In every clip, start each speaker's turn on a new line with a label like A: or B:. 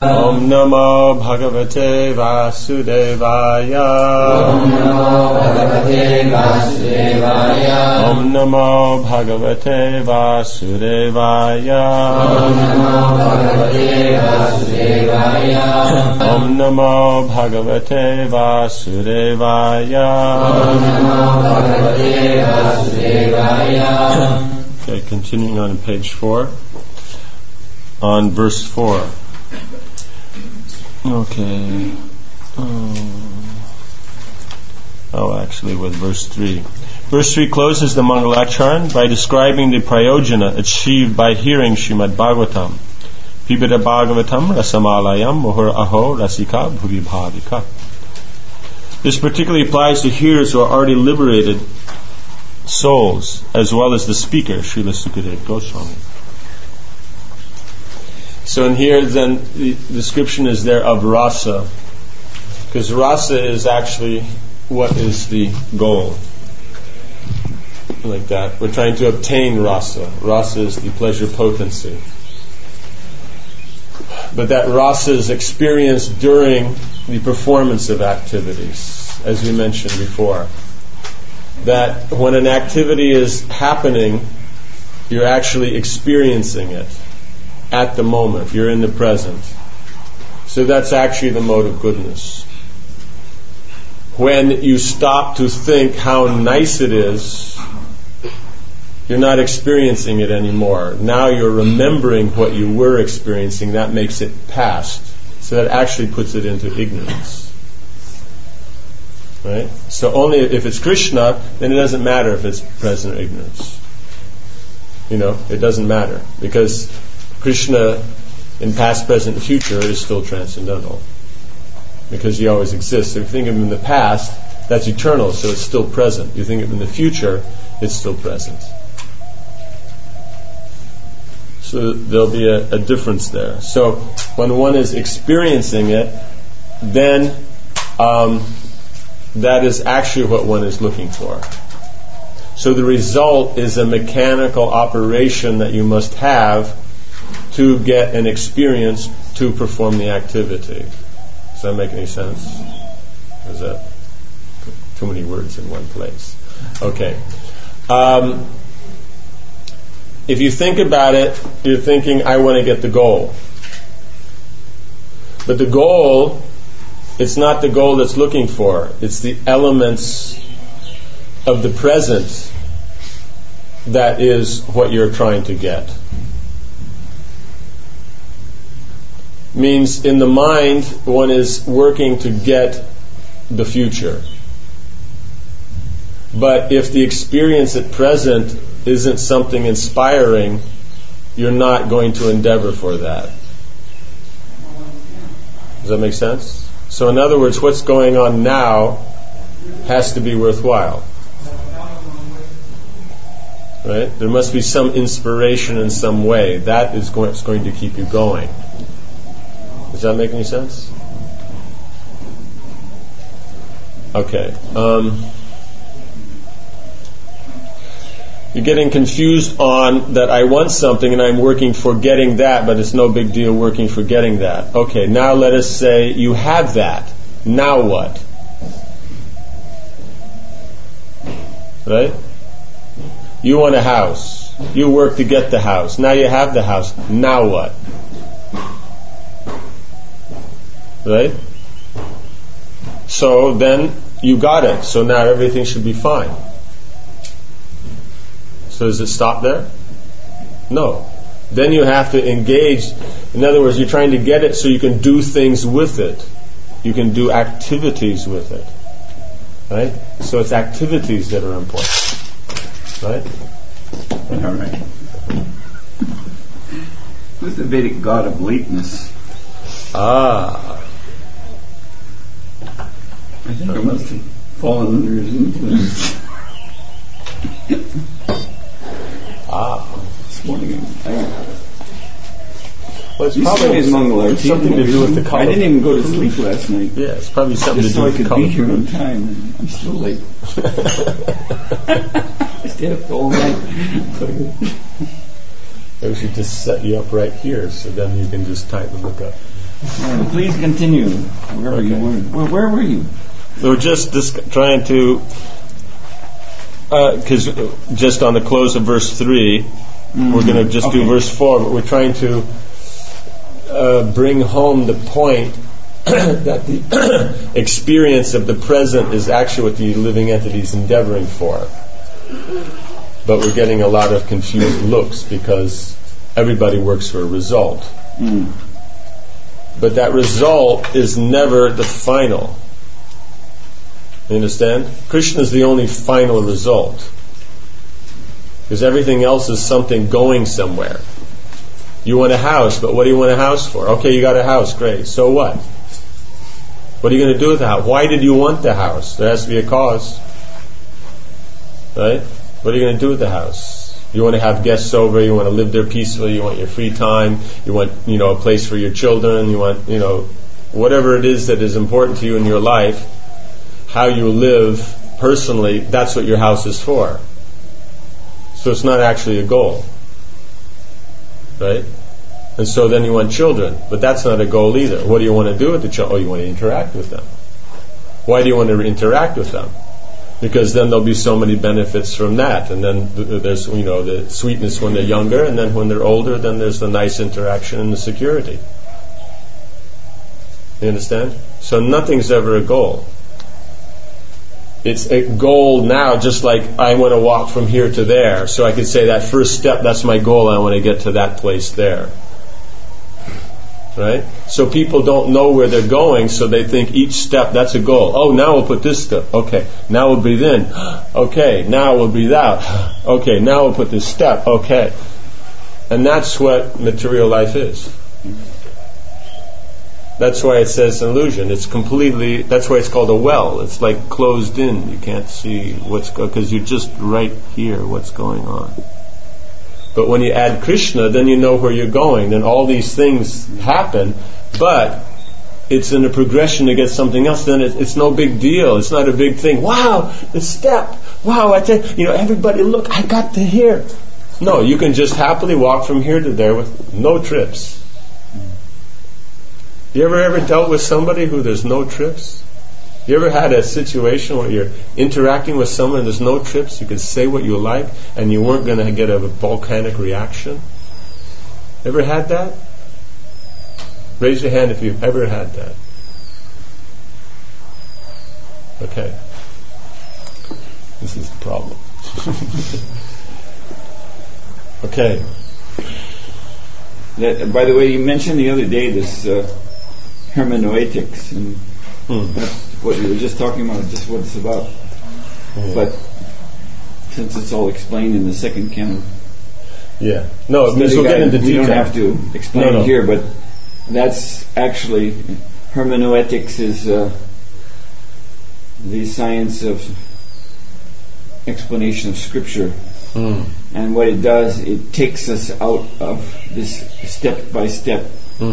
A: Om Namo Bhagavate Vasudevaya.
B: Om Namo Bhagavate Vasudevaya.
A: Om Namo Bhagavate Vasudevaya.
B: Om Namo Bhagavate Vasudevaya.
A: Om Namo Bhagavate Vasudevaya.
B: Om Namo Bhagavate Vasudevaya.
A: Okay, continuing on page 4. On verse 4. Okay. Actually with verse 3. Verse 3 closes the Mangalacharan by describing the prayojana achieved by hearing Srimad Bhagavatam. Pibita Bhagavatam Rasamalayam Muhur Aho Rasika Bhuvi Bhavika. This particularly applies to hearers who are already liberated souls, as well as the speaker, Srila Sukadeva Goswami. So in here then the description is there of rasa, because rasa is actually what is the goal. Like that. We're trying to obtain rasa. Rasa is the pleasure potency. But that rasa is experienced during the performance of activities, as we mentioned before. That when an activity is happening, you're actually experiencing it at the moment. You're in the present. So that's actually the mode of goodness. When you stop to think how nice it is, you're not experiencing it anymore. Now you're remembering what you were experiencing. That makes it past. So that actually puts it into ignorance. Right? So only if it's Krishna, then it doesn't matter if it's present or ignorance. It doesn't matter. Because Krishna in past, present, and future is still transcendental. Because he always exists. So if you think of him in the past, that's eternal, so it's still present. You think of him in the future, it's still present. So there'll be a difference there. So when one is experiencing it, then that is actually what one is looking for. So the result is a mechanical operation that you must have to get an experience to perform the activity. Does that make any sense? Or is that too many words in one place? Okay. If you think about it, you're thinking, I want to get the goal. But the goal, it's not the goal that's looking for. It's the elements of the present that is what you're trying to get. Means in the mind, one is working to get the future. But if the experience at present isn't something inspiring, you're not going to endeavor for that. Does that make sense? So in other words, what's going on now has to be worthwhile. Right? There must be some inspiration in some way. That is what's going to keep you going. Does that make any sense? Okay. You're getting confused on that I want something and I'm working for getting that, but it's no big deal working for getting that. Okay, now let us say you have that. Now what? Right? You want a house. You work to get the house. Now you have the house. Now what? Right? So then you got it. So now everything should be fine. So does it stop there? No. Then you have to engage. In other words, you're trying to get it so you can do things with it. You can do activities with it. Right? So it's activities that are important. Right?
C: All right. Who's the Vedic god of lateness?
A: I
C: think I must have fallen under his influence. This morning
A: well, it's probably something to do with the color.
C: I didn't even go to sleep last night.
A: Yeah, it's probably something
C: just
A: to do with the color.
C: So I could be here on time, and I'm still late. I stayed up all night.
A: We should just set you up right here, so then you can just type and look up.
C: Please continue. Wherever you were. Where were you?
A: We're just trying to, because just on the close of verse 3, we're going to just do verse 4, but we're trying to bring home the point that the experience of the present is actually what the living entity is endeavoring for. But we're getting a lot of confused looks because everybody works for a result. But that result is never the final. You understand? Krishna is the only final result. Because everything else is something going somewhere. You want a house, but what do you want a house for? Okay, you got a house, great. So what? What are you going to do with the house? Why did you want the house? There has to be a cause. Right? What are you going to do with the house? You want to have guests over, you want to live there peacefully, you want your free time, you want, a place for your children, you want, whatever it is that is important to you in your life, how you live personally, that's what your house is for. So it's not actually a goal. Right? And so then you want children, but that's not a goal either. What do you want to do with the children? Oh, you want to interact with them. Why do you want to interact with them? Because then there'll be so many benefits from that, and then there's the sweetness when they're younger, and then when they're older, then there's the nice interaction and the security. You understand? So nothing's ever a goal. It's a goal now, just like I want to walk from here to there, so I could say that first step, that's my goal, I want to get to that place there. Right? So people don't know where they're going, so they think each step, that's a goal. Oh, now we'll put this step. Okay, now we'll breathe in. Okay, now we'll breathe out. Okay, now we'll put this step. Okay. And that's what material life is. That's why it says an illusion. It's completely, that's why it's called a well. It's like closed in. You can't see because you're just right here, what's going on. But when you add Krishna, then you know where you're going. Then all these things happen, but it's in a progression to get something else. Then it's no big deal. It's not a big thing. Wow, the step. Wow, everybody look, I got to here. No, you can just happily walk from here to there with no trips. You ever dealt with somebody who there's no trips? You ever had a situation where you're interacting with someone and there's no trips, you could say what you like and you weren't going to get a volcanic reaction? Ever had that? Raise your hand if you've ever had that. Okay. This is the problem. Okay.
C: By the way, you mentioned the other day this hermeneutics, and that's what you were just talking about, just what it's about. Yeah. But since it's all explained in the second canon,
A: we'll get into detail.
C: You don't have to explain it here, but that's actually hermeneutics is the science of explanation of Scripture. And what it does, it takes us out of this step by step,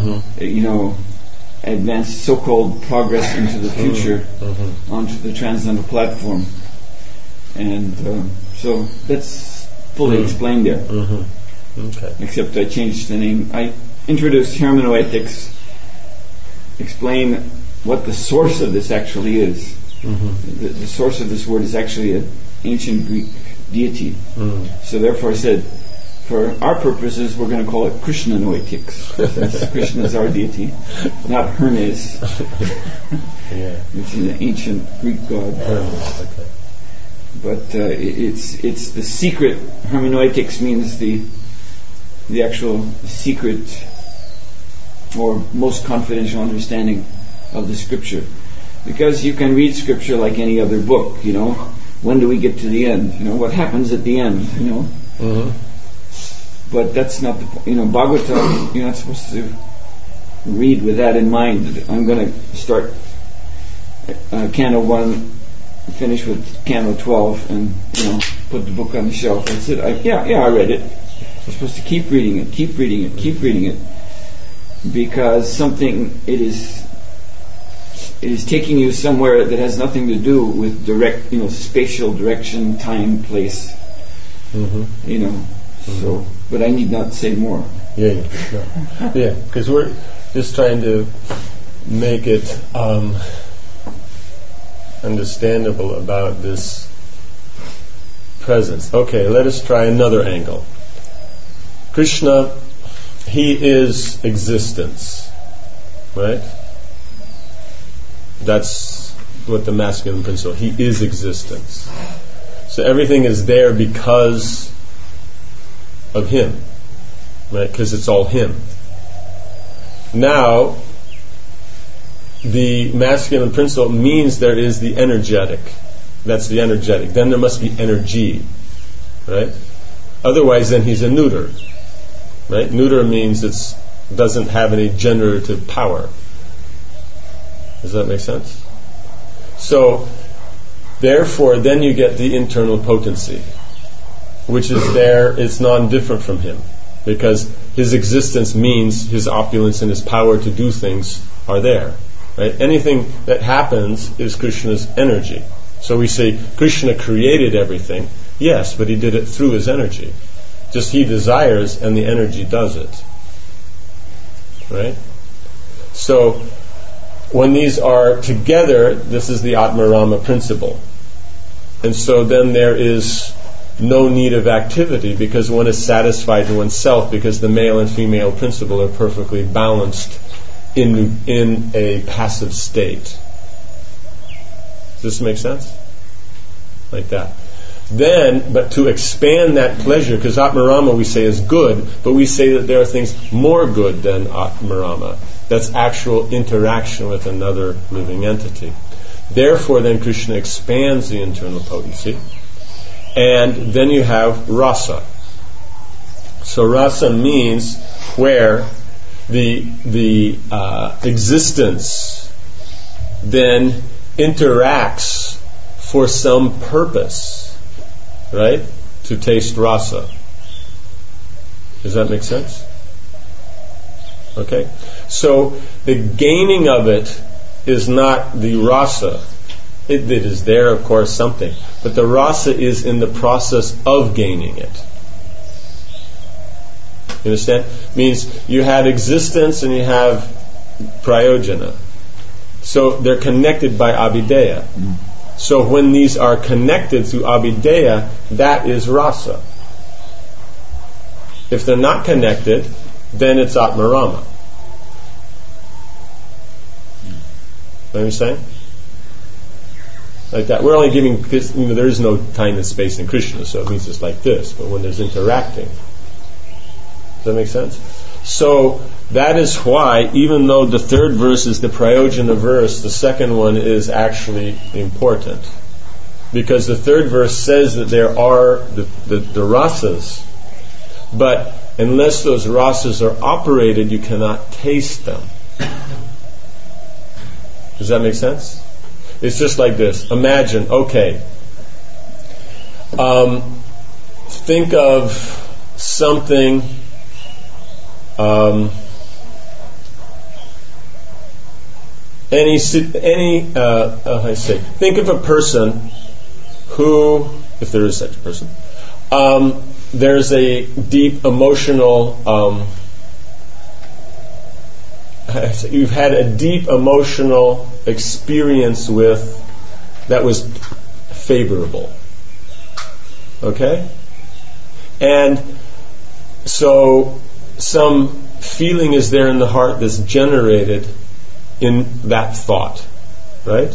C: advanced so-called progress into the future, onto the transcendental platform. And so that's fully explained there.
A: Okay.
C: Except I changed the name. I introduced hermeneutics, explain what the source of this actually is. The source of this word is actually an ancient Greek deity. So therefore I said, for our purposes, we're going to call it Krishnanoetics. Krishna is our deity, not Hermes, which is an ancient Greek god.
A: Okay.
C: But it's the secret. Hermeneutics means the actual secret or most confidential understanding of the Scripture. Because you can read Scripture like any other book, When do we get to the end? What happens at the end? But that's not the point. Bhagavatam, you're not supposed to read with that in mind. I'm going to start Canto 1, finish with Canto 12, and put the book on the shelf. That's it. I read it. You're supposed to keep reading it, because it is taking you somewhere that has nothing to do with direct, spatial direction, time, place. So, but I need not say more.
A: Because Just trying to make it understandable about this presence. Okay, let us try another angle. Krishna, he is existence, right? That's what the masculine principle. He is existence. So everything is there because of him, right? Because it's all him. Now, the masculine principle means there is the energetic. That's the energetic. Then there must be energy, right? Otherwise, then he's a neuter, right? Neuter means it doesn't have any generative power. Does that make sense? So, therefore, then you get the internal potency, which is there. It's non-different from him, because his existence means his opulence and his power to do things are there. Right? Anything that happens is Krishna's energy. So we say Krishna created everything. Yes, but he did it through his energy. Just he desires and the energy does it. Right? So when these are together, this is the Atmarama principle. And so then there is no need of activity because one is satisfied in oneself, because the male and female principle are perfectly balanced in a passive state. Does this make sense? Like that. Then, but to expand that pleasure, because Atmarama we say is good, but we say that there are things more good than Atmarama. That's actual interaction with another living entity. Therefore, then Krishna expands the internal potency. And then you have rasa. So rasa means where the existence then interacts for some purpose, right? To taste rasa. Does that make sense? Okay. So the gaining of it is not the rasa. It is there, of course, something. But the rasa is in the process of gaining it. You understand? Means you have existence and you have prayojana. So they're connected by abideya. So when these are connected through abideya, that is rasa. If they're not connected, then it's atmarama. What are you saying? Like that. We're only giving, because there is no time and space in Krishna, so it means it's like this. But when there's interacting, does that make sense? So that is why, even though the third verse is the prayojana verse, the second one is actually important. Because the third verse says that there are the rasas, but unless those rasas are operated, you cannot taste them. Does that make sense? It's just like this. Imagine, think of something. Think of a person who, if there is such a person, there's a deep emotional. You've had a deep emotional experience with that was favorable. Okay? And so some feeling is there in the heart that's generated in that thought. Right?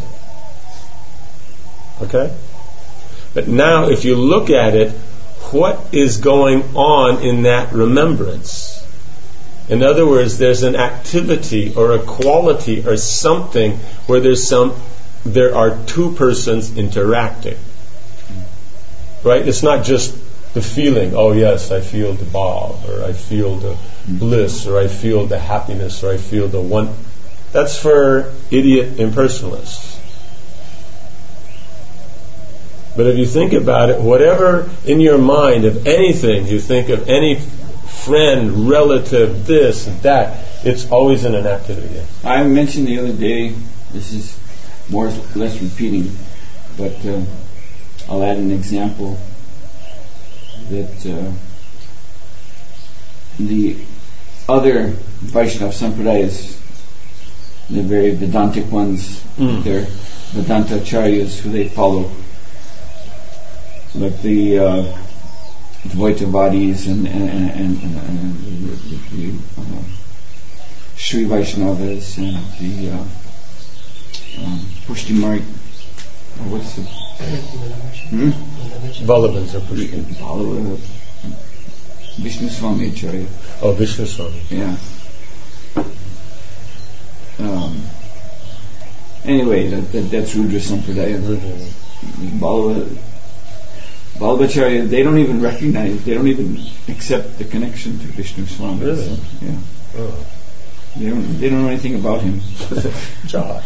A: Okay? But now if you look at it, what is going on in that remembrance? In other words, there's an activity or a quality or something where there are two persons interacting. Right? It's not just the feeling, oh yes, I feel the bhav, or I feel the bliss, or I feel the happiness, or I feel the one. That's for idiot impersonalists. But if you think about it, whatever in your mind of anything, you think of any friend, relative, this, that, it's always in an activity.
C: I mentioned the other day, this is more or less repeating, but I'll add an example that the other Vaishnava Sampradayas, the very Vedantic ones, they're Vedanta Acharyas who they follow, like the Dvaitavadis and the Sri Vaishnavas and the Pushti Marg. What's the
A: Balabans or Pushti?
C: Vishnu Swami Acharya.
A: Oh, Vishnu Swami.
C: Yeah. Anyway, that's Rudra Sampradaya. Balabacharya, they don't even recognize, they don't even accept the connection to Vishnu Swami.
A: Really?
C: So, yeah.
A: Oh.
C: They don't know anything about him.
A: Jai.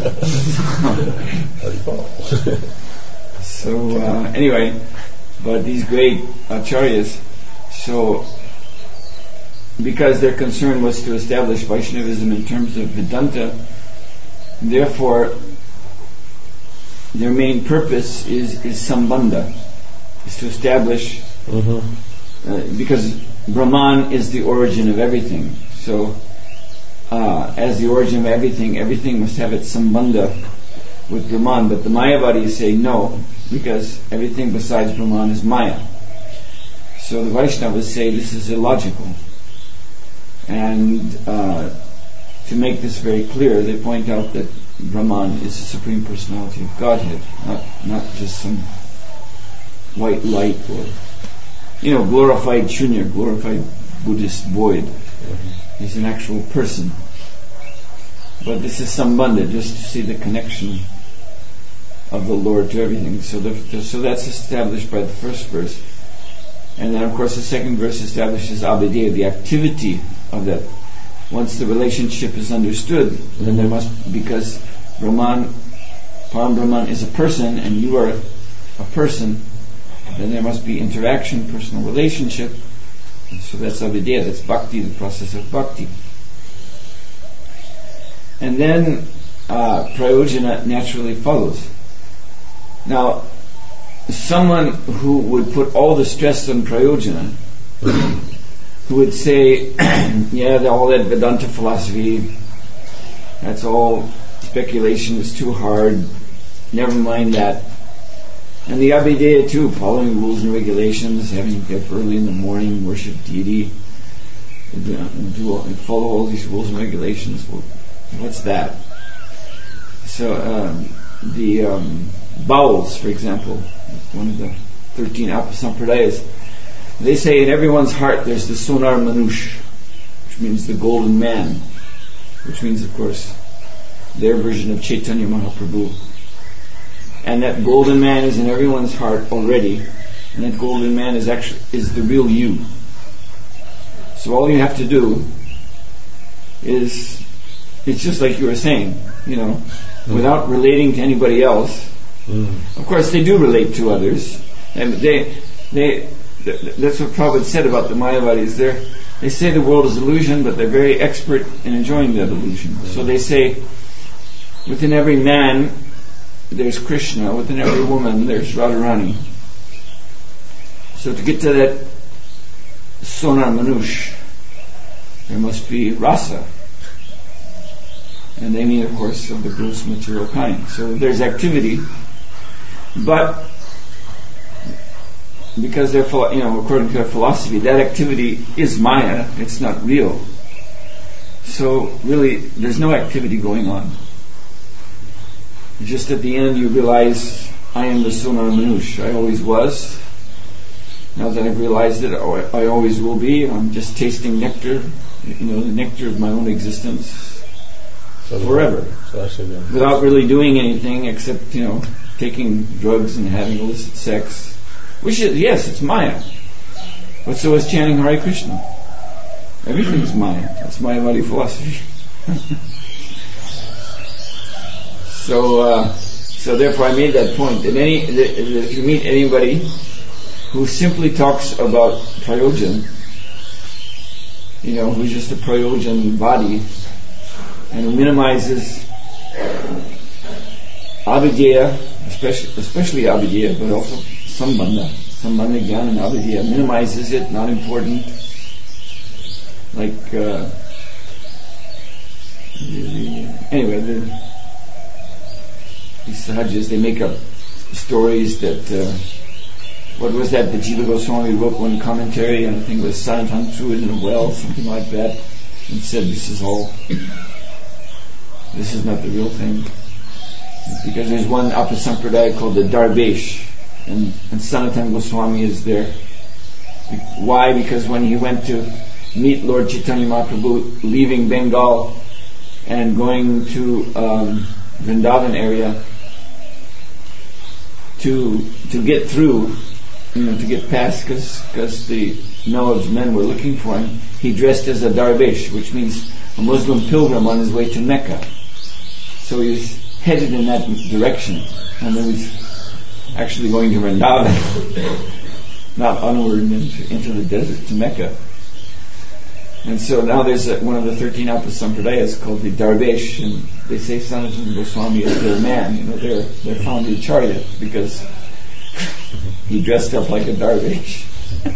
C: So anyway, but these great acharyas, so because their concern was to establish Vaishnavism in terms of Vedanta, therefore their main purpose is sambandha, is to establish, because Brahman is the origin of everything. So as the origin of everything must have its sambandha with Brahman. But the Mayavadis say no, because everything besides Brahman is Maya. So the Vaishnavas say this is illogical. And to make this very clear, they point out that Brahman is the Supreme Personality of Godhead, not just some white light or, glorified Shunya, glorified Buddhist void. He's an actual person. But this is sambandha, just to see the connection of the Lord to everything. So that's established by the first verse. And then of course the second verse establishes abhideya, the activity of that. Once the relationship is understood, then there must, because Param Brahman is a person and you are a person, then there must be interaction, personal relationship. And so that's abhideya, that's bhakti, the process of bhakti. And then prayojana naturally follows. Now, someone who would put all the stress on prayojana, who would say, all that Vedanta philosophy, that's all speculation, is too hard, never mind that. And the abhideya too, following rules and regulations, having to get up early in the morning, worship deity, follow all these rules and regulations. Well, what's that? So the bowels, for example, one of the 13 Apasampradayas, they say in everyone's heart there's the Sonar Manush, which means the golden man, which means, of course, their version of Chaitanya Mahaprabhu. And that golden man is in everyone's heart already, and that golden man is the real you. So all you have to do is, it's just like you were saying, without relating to anybody else. Of course, they do relate to others, and that's what Prabhupada said about the Mayavadis. They say the world is illusion, but they're very expert in enjoying that illusion. So they say, within every man there's Krishna, within every woman there's Radharani. So to get to that Sonar Manush, there must be rasa. And they mean, of course, of the gross material kind. So there's activity, but because they're, according to their philosophy, that activity is Maya, it's not real. So really, there's no activity going on. Just at the end you realize, I am the Sonar Manush. I always was. Now that I've realized it, I always will be. I'm just tasting nectar, the nectar of my own existence forever. Without really doing anything except, taking drugs and having illicit sex. Which is, yes, it's Maya. But so is chanting Hare Krishna. Everything's Maya. That's Mayavadi philosophy. So therefore I made that point that if you meet anybody who simply talks about prayojan, who's just a prayojan body, and who minimizes abhideya, especially abhideya, but also sambandha, jnana and abhideya, minimizes it, not important, anyway, these Sahajas, they make up stories that, what was that Jiva Goswami wrote one commentary, and I think it was Sanatan threw it in a well, something like that, and said this is not the real thing. Because there's one Apasampradaya called the Darvesh, and Sanatan Goswami is there. Why? Because when he went to meet Lord Chaitanya Mahaprabhu, leaving Bengal and going to Vrindavan area to get through, to get past, because the Nawab's men were looking for him, he dressed as a Darvesh, which means a Muslim pilgrim on his way to Mecca. So he was headed in that direction, and then he's actually going to Vrindavan, not onward into the desert to Mecca. And so now there's one of the 13 Apasampradayas called the Darvesh, and they say Sanatana Goswami is their man, their founder Acharya, because he dressed up like a Darvesh.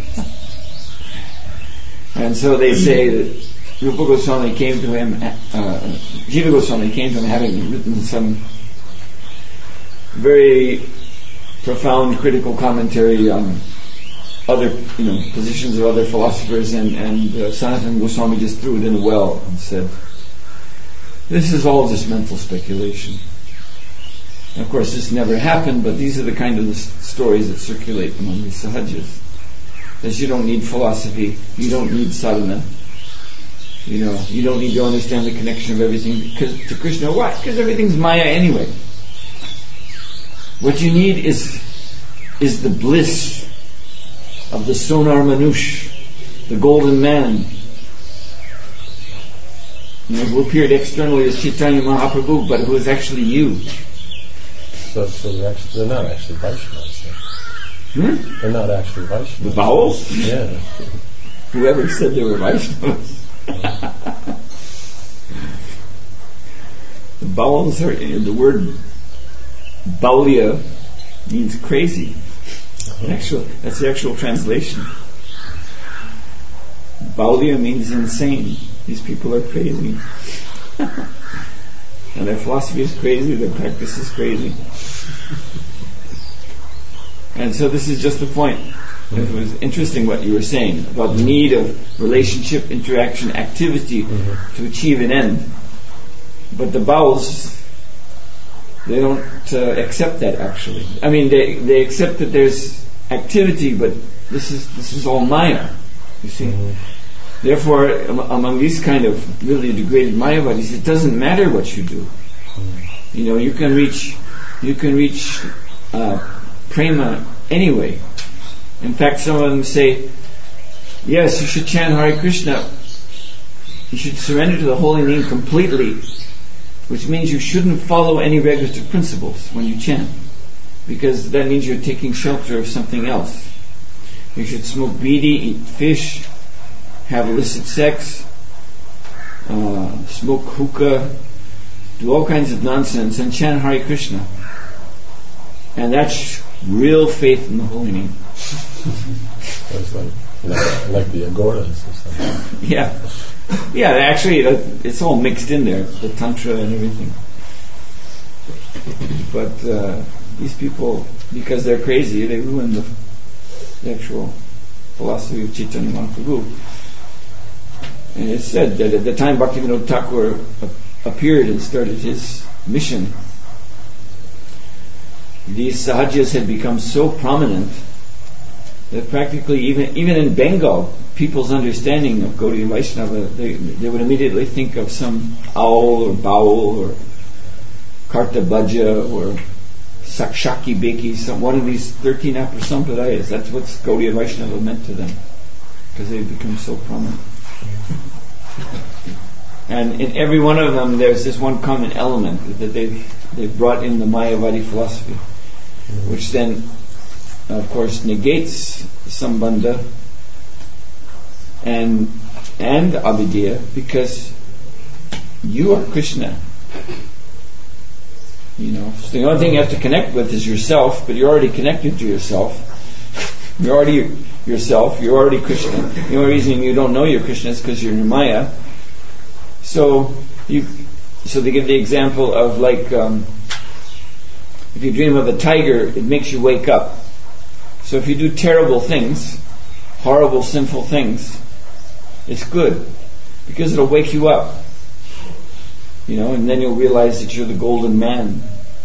C: And so they say that Rupa Goswami came to him, Jiva Goswami came to him having written some very profound critical commentary on other, positions of other philosophers, and Sanatana Goswami just threw it in the well and said, this is all just mental speculation. And of course this never happened, but these are the kind of stories that circulate among these Sahajas. That you don't need philosophy, you don't need sadhana, you don't need to understand the connection of everything to Krishna. Why? Because everything's Maya anyway. What you need is the bliss of the Sonar Manush, the golden man, who appeared externally as Chaitanya Mahaprabhu, but who is actually you.
A: So they're not actually Vaishnavas. They're not actually Vaishnavas.
C: The vowels?
A: Yeah.
C: Whoever said they were Vaishnavas. The vowels are, the word Baulya means crazy. That's the actual translation. Baulya means insane. These people are crazy. And their philosophy is crazy, their practice is crazy. And so this is just the point. It was interesting what you were saying about the need of relationship, interaction, activity to achieve an end. But the Bauls, they don't accept that actually. I mean, they accept that there's activity, but this is all Maya, you see. Therefore, among these kind of really degraded Mayavadis, it doesn't matter what you do. You can reach prema anyway. In fact, some of them say, yes, you should chant Hare Krishna. You should surrender to the holy name completely, which means you shouldn't follow any regulative principles when you chant, because that means you're taking shelter of something else. You should smoke bidi, eat fish, have illicit sex, smoke hookah, do all kinds of nonsense, and chant Hare Krishna. And that's real faith in the holy name.
A: It's like the agoras or something.
C: Yeah. Actually, it's all mixed in there, the tantra and everything. But these people, because they're crazy, they ruin the actual philosophy of Chaitanya Mahaprabhu. And it's said that at the time Bhaktivinoda Thakur appeared and started his mission, these Sahajas had become so prominent that practically even in Bengal, people's understanding of Gaudiya Vaishnava, they would immediately think of some owl or baul or Kartabhaja or Sakshaki Beki, one of these 13 Aprasampradayas. That's what Gaudiya Vaishnava meant to them, because they've become so prominent. And in every one of them there's this one common element that they've brought in the Mayavadi philosophy, which then of course negates Sambandha and Avidya, because you are Krishna. So the only thing you have to connect with is yourself, but you're already connected to yourself. You're yourself. You're already Krishna. The only reason you don't know you're Krishna is because you're in Maya. So they give the example of like if you dream of a tiger, it makes you wake up. So if you do terrible things, horrible, sinful things, it's good because it'll wake you up. And then you'll realize that you're the golden man.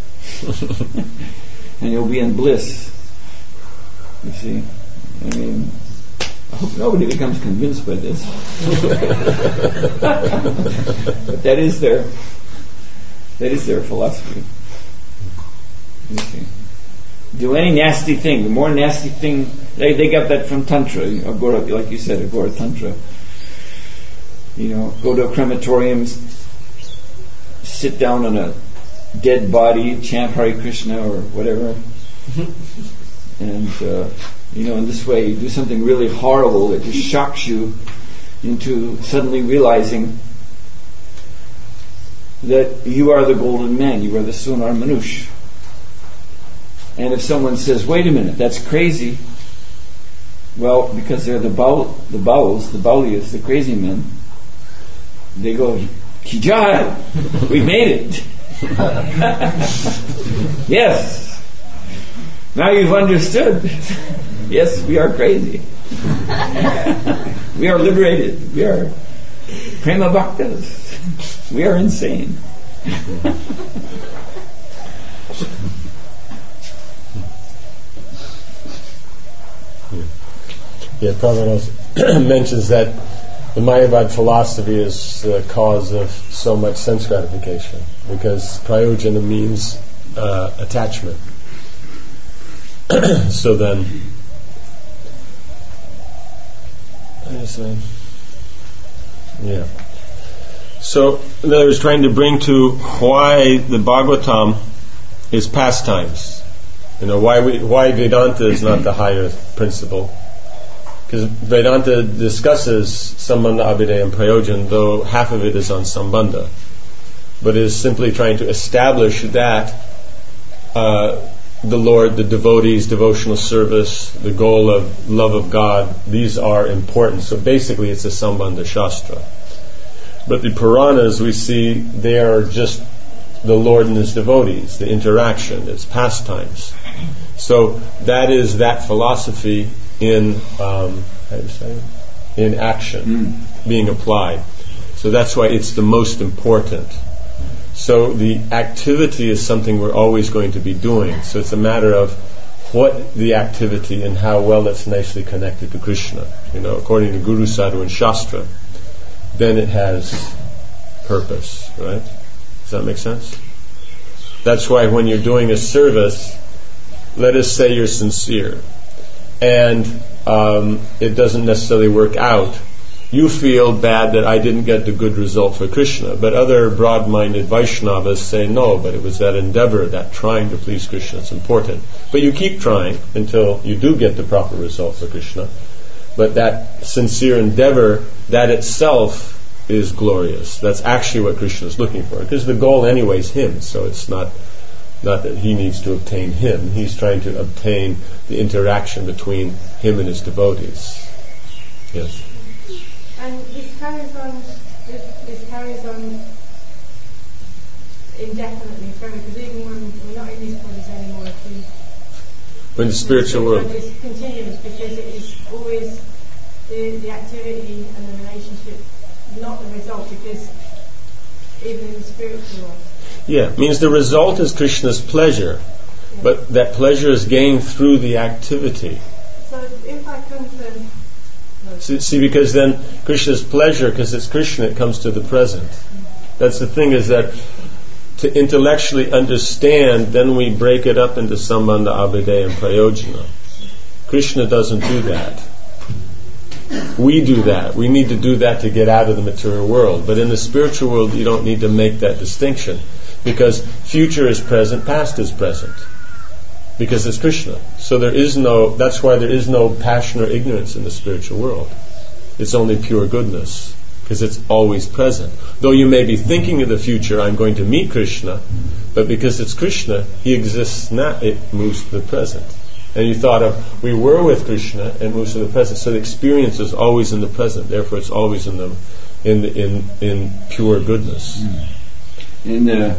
C: And you'll be in bliss. You see? I hope nobody becomes convinced by this. But that is their philosophy. You see? Do any nasty thing. The more nasty thing, they got that from Tantra, Agora, like you said, Agora Tantra. Go to a crematorium, sit down on a dead body, chant Hare Krishna or whatever, and in this way you do something really horrible that just shocks you into suddenly realizing that you are the golden man, you are the Sonar Manush. And if someone says, wait a minute, that's crazy, well, because they're the Bauliyas, the crazy men, they go, Kijai, we made it. Yes. Now you've understood. Yes, we are crazy. We are liberated. We are prema bhaktas. We are insane.
A: Prabhupada mentions that the Mayavad philosophy is the cause of so much sense gratification because prayojana means attachment. So then, So in other words, trying to bring to why the Bhagavatam is pastimes. Why Vedanta is not the higher principle. Because Vedanta discusses Sambandha, Abhidheya and Prayojan, though half of it is on Sambandha. But it is simply trying to establish that the Lord, the devotees, devotional service, the goal of love of God, these are important. So basically it's a Sambandha Shastra. But the Puranas, we see, they are just the Lord and His devotees, the interaction, it's pastimes. So that is that philosophy in in action, being applied. So that's why it's the most important. So the activity is something we're always going to be doing. So it's a matter of what the activity and how well it's nicely connected to Krishna. According to Guru, Sadhu and Shastra, then it has purpose, right? Does that make sense? That's why when you're doing a service, let us say you're sincere, and it doesn't necessarily work out. You feel bad that I didn't get the good result for Krishna, but other broad-minded Vaishnavas say no, but it was that endeavor, that trying to please Krishna, it's important. But you keep trying until you do get the proper result for Krishna. But that sincere endeavor, that itself is glorious. That's actually what Krishna is looking for, because the goal anyway is Him, so it's not that He needs to obtain Him. He's trying to obtain the interaction between Him and His devotees. Yes.
D: And this carries on indefinitely forever, because even when we're not in these bodies anymore,
A: in the spiritual world,
D: it's continuous, because it is always the activity and the relationship, not the result, because even in the spiritual world.
A: Yeah, it means the result is Krishna's pleasure, but that pleasure is gained through the activity.
D: So if I come to...
A: See, because then Krishna's pleasure, because it's Krishna, it comes to the present. That's the thing, is that to intellectually understand, then we break it up into Sambandha, Abhidheya and Prayojana. Krishna doesn't do that. We do that. We need to do that to get out of the material world. But in the spiritual world, you don't need to make that distinction, because future is present, past is present, because it's Krishna. So that's why there is no passion or ignorance in the spiritual world. It's only pure goodness, because it's always present. Though you may be thinking of the future, I'm going to meet Krishna, but because it's Krishna, He exists now, it moves to the present. And you thought of, we were with Krishna and it moves to the present. So the experience is always in the present. Therefore, it's always in pure goodness.
C: And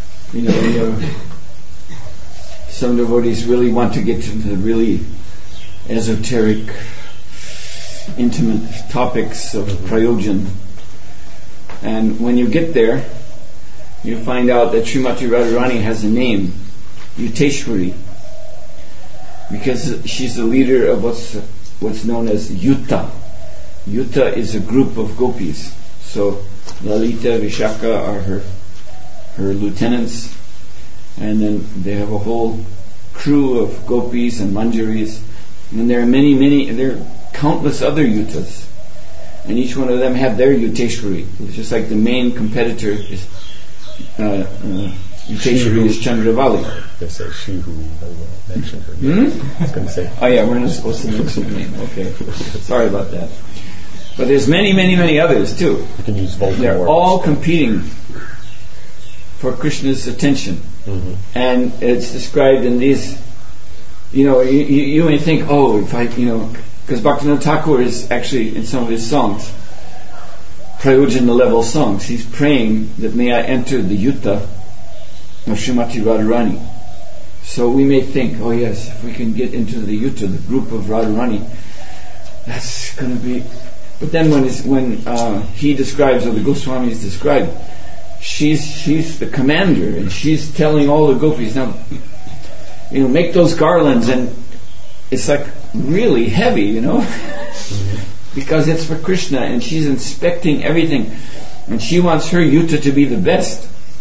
C: some devotees really want to get to the really esoteric, intimate topics of prayojan. And when you get there, you find out that Srimati Radharani has a name, Yuteshwari, because she's the leader of what's known as Yuta. Yuta is a group of gopis. So Lalita, Vishaka are her lieutenants, and then they have a whole crew of gopis and manjaris, and there are there are countless other yutas, and each one of them have their Yuteshwari. It's just like the main competitor is Yuteshwari is Chandravali.
A: They say she who mentioned her
C: name.
A: I was going to say.
C: Oh yeah, we're not supposed to mention her name. Okay, sorry about that. But there's many, many, many others too.
A: You can use Voldemort.
C: They're all competing for Krishna's attention, and it's described in these. You may think, because Bhaktivinoda Thakur is actually in some of his songs, Prayojana level songs, he's praying that may I enter the Yuta of Srimati Radharani. So we may think, oh yes, if we can get into the Yuta, the group of Radharani, that's going to be. But then when he describes, or the Goswamis describe, she's the commander, and she's telling all the gopis, now, make those garlands, and it's like really heavy, because it's for Krishna, and she's inspecting everything, and she wants her Yuta to be the best.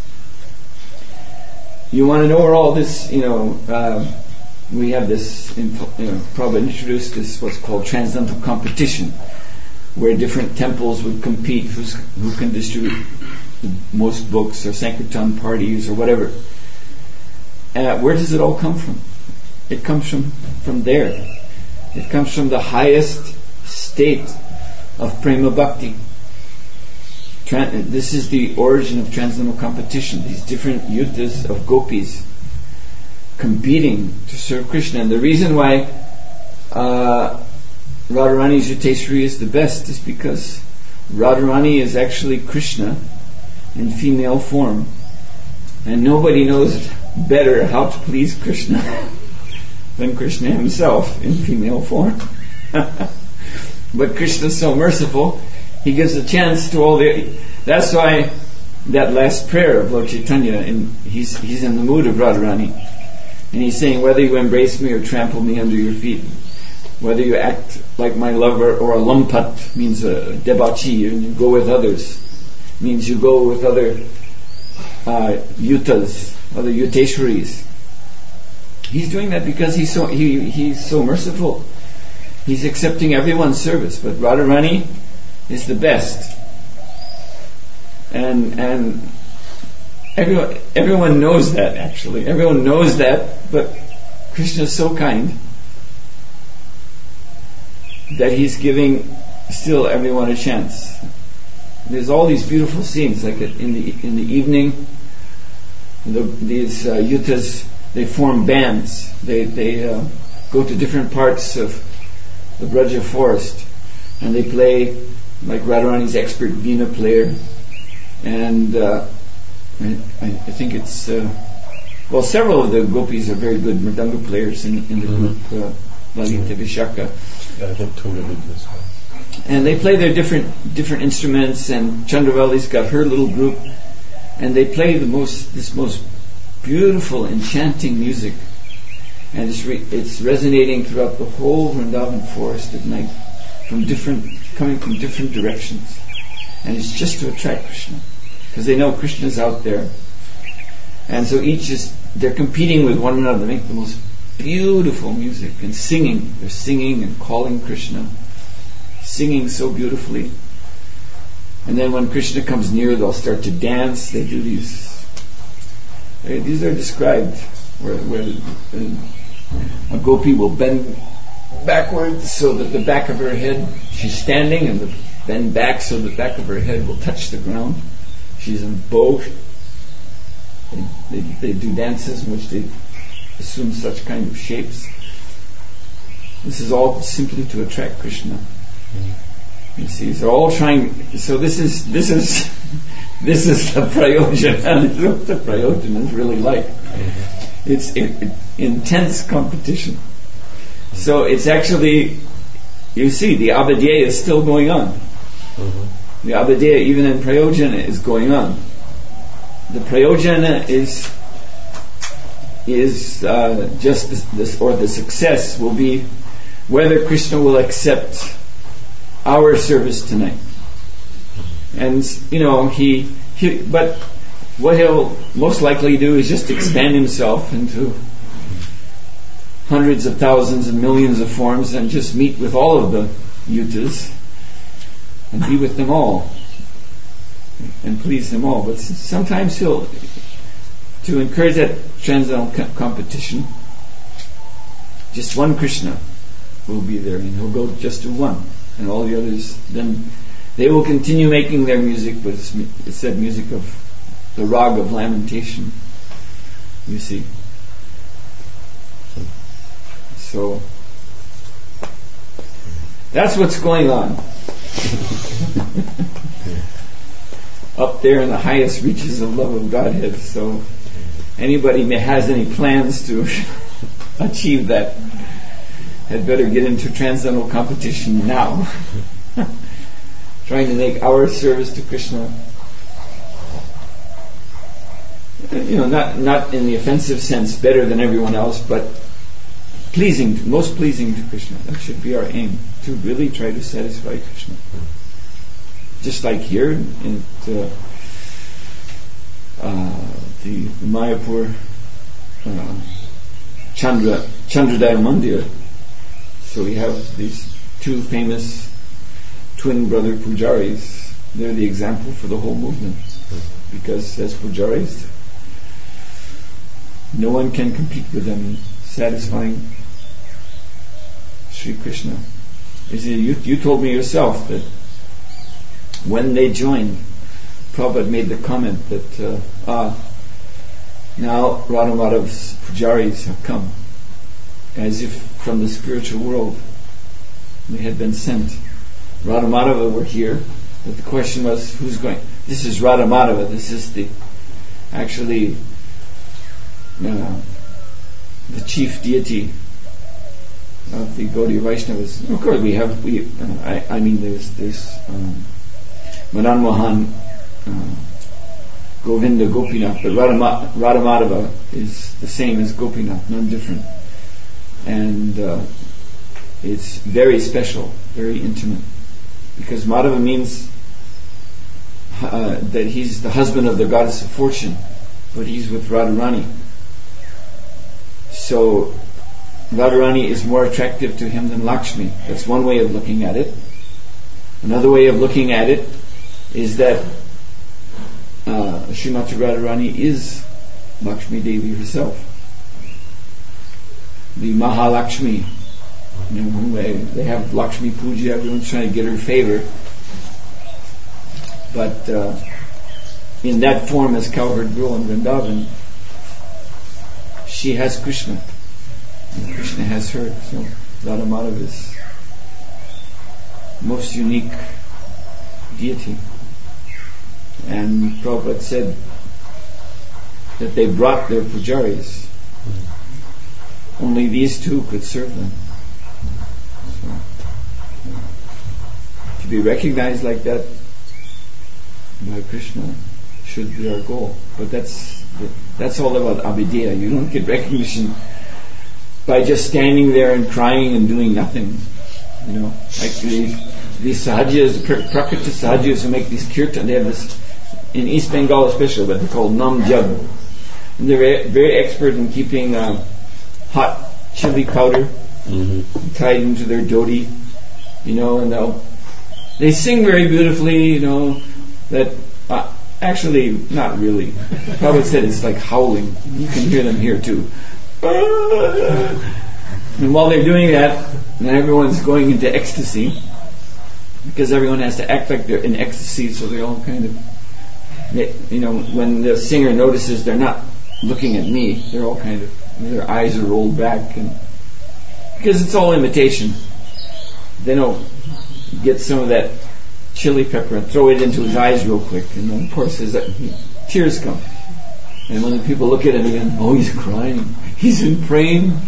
C: You want to know where all this, we have this, Prabhupada introduced this, what's called transcendental competition, where different temples would compete who can distribute the most books or Sankirtan parties or whatever. Where does it all come from? It comes from there. It comes from the highest state of prema bhakti. This is the origin of transcendental competition. These different yutas of gopis competing to serve Krishna. And the reason why Radharani's Yuteshwari is the best is because Radharani is actually Krishna in female form, and nobody knows better how to please Krishna than Krishna himself in female form. But Krishna is so merciful, he gives a chance to all the. That's why that last prayer of Lord Chaitanya, and he's in the mood of Radharani, and he's saying, whether you embrace me or trample me under your feet, whether you act like my lover or a lampat, means a debauchee, and you go with others, means you go with other yutas, other yuteshwaris. He's doing that because he's so merciful. He's accepting everyone's service, but Radharani is the best, and everyone knows that. Actually, everyone knows that, but Krishna is so kind that he's giving still everyone a chance. There's all these beautiful scenes, like in the evening. These yutas, they form bands. They go to different parts of the Braja forest, and they play, like Radharani's expert veena player, and I think it's several of the gopis are very good mridanga players in the group, Lalita, Vishaka.
A: I think Tunga did this one.
C: And they play their different instruments, and Chandravali's got her little group, and they play this most beautiful, enchanting music, and it's resonating throughout the whole Vrindavan forest at night, coming from different directions, and it's just to attract Krishna, because they know Krishna's out there, and so they're competing with one another to make the most beautiful music and singing. They're singing and calling Krishna, singing so beautifully. And then when Krishna comes near, they'll start to dance. They do these are described where a gopi will bend backwards so that the back of her head, she's standing, and bend back so the back of her head will touch the ground. She's in bow. They do dances in which they assume such kind of shapes. This is all simply to attract Krishna. You see, they're all trying. So this is the prayojana. This is what the prayojana is really like. It's intense competition. So it's actually, you see, the abhadeya is still going on. The abhadeya, even in prayojana, is going on. The prayojana is just this, or the success will be whether Krishna will accept our service tonight. And but what he'll most likely do is just expand himself into hundreds of thousands and millions of forms and just meet with all of the yutas and be with them all and please them all. But sometimes to encourage that transcendental competition, just one Krishna will be there, and he'll go just to one, and all the others, then they will continue making their music, but it said music of the rag of lamentation, you see. So that's what's going on up there in the highest reaches of love of Godhead. So anybody has any plans to achieve that had better get into transcendental competition now. Trying to make our service to Krishna, not in the offensive sense better than everyone else, but most pleasing to Krishna. That should be our aim, to really try to satisfy Krishna. Just like here in the Mayapur Chandrodaya Mandir. So we have these two famous twin brother pujaris. They're the example for the whole movement, because as pujaris, no one can compete with them in satisfying Sri Krishna. You told me yourself that when they joined, Prabhupada made the comment that now Radha Madhav's pujaris have come, as if from the spiritual world they had been sent. Radha Madhava were here, but the question was, who's going? This is Radha Madhava. This is the chief deity of the Gaudiya Vaishnavas. Of course, there's Madan Mohan, Govinda, Gopinath, but Radha Madhava is the same as Gopinath, none different. And it's very special, very intimate, because Madhava means that he's the husband of the goddess of fortune, but he's with Radharani. So Radharani is more attractive to him than Lakshmi. That's one way of looking at it. Another way of looking at it is that Srimati Radharani is Lakshmi Devi herself. The Mahalakshmi. They have Lakshmi Puja, everyone's trying to get her favor. But in that form as cowherd girl in Vrindavan, she has Krishna. And Krishna has her. So Radha Madhava is most unique deity. And Prabhupada said that they brought their pujaris. Only these two could serve them. So, to be recognized like that by Krishna should be our goal. But that's all about abhideya. You don't get recognition by just standing there and crying and doing nothing. Like these sahajas, prakriti sahajas who make these kirtan. They have this in East Bengal especially, but they're called nam jug, and they're very, very expert in keeping hot chili powder tied into their dhoti, and they sing very beautifully, that actually not really. Prabhupada said it's like howling. You can hear them here too. And while they're doing that, then everyone's going into ecstasy, because everyone has to act like they're in ecstasy, so they all kind of, when the singer notices they're not looking at me, they're all kind of, their eyes are rolled back, and Because it's all imitation. They don't get some of that chili pepper and throw it into his eyes real quick, and then of course tears come. And when the people look at him again, oh, he's crying, he's in pain.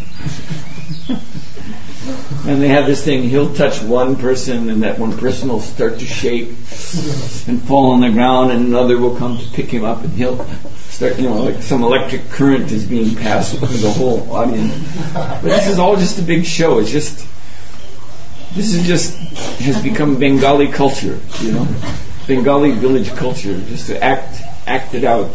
C: And they have this thing, he'll touch one person and that one person will start to shake and fall on the ground, and another will come to pick him up, and he'll start, like some electric current is being passed through the whole audience. But this is all just a big show. This has become Bengali culture, Bengali village culture, just to act it out.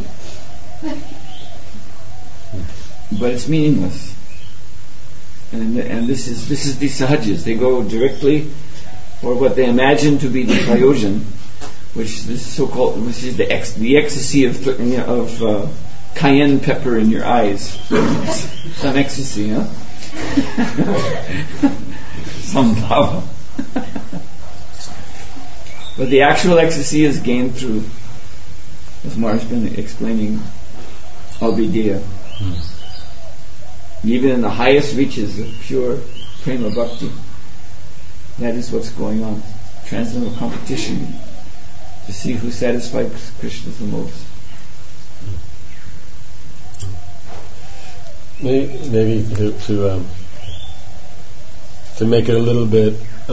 C: But it's meaningless. And this is the sahajas. They go directly for what they imagine to be the prayojan, which is the ecstasy of cayenne pepper in your eyes. Some ecstasy, huh? Some bhava. But the actual ecstasy is gained through, as Maharaj has been explaining, abhideya. Even in the highest reaches of pure prema bhakti, that is what's going on. Transcendental competition to see who satisfies Krishna the most.
A: Maybe to make it a little bit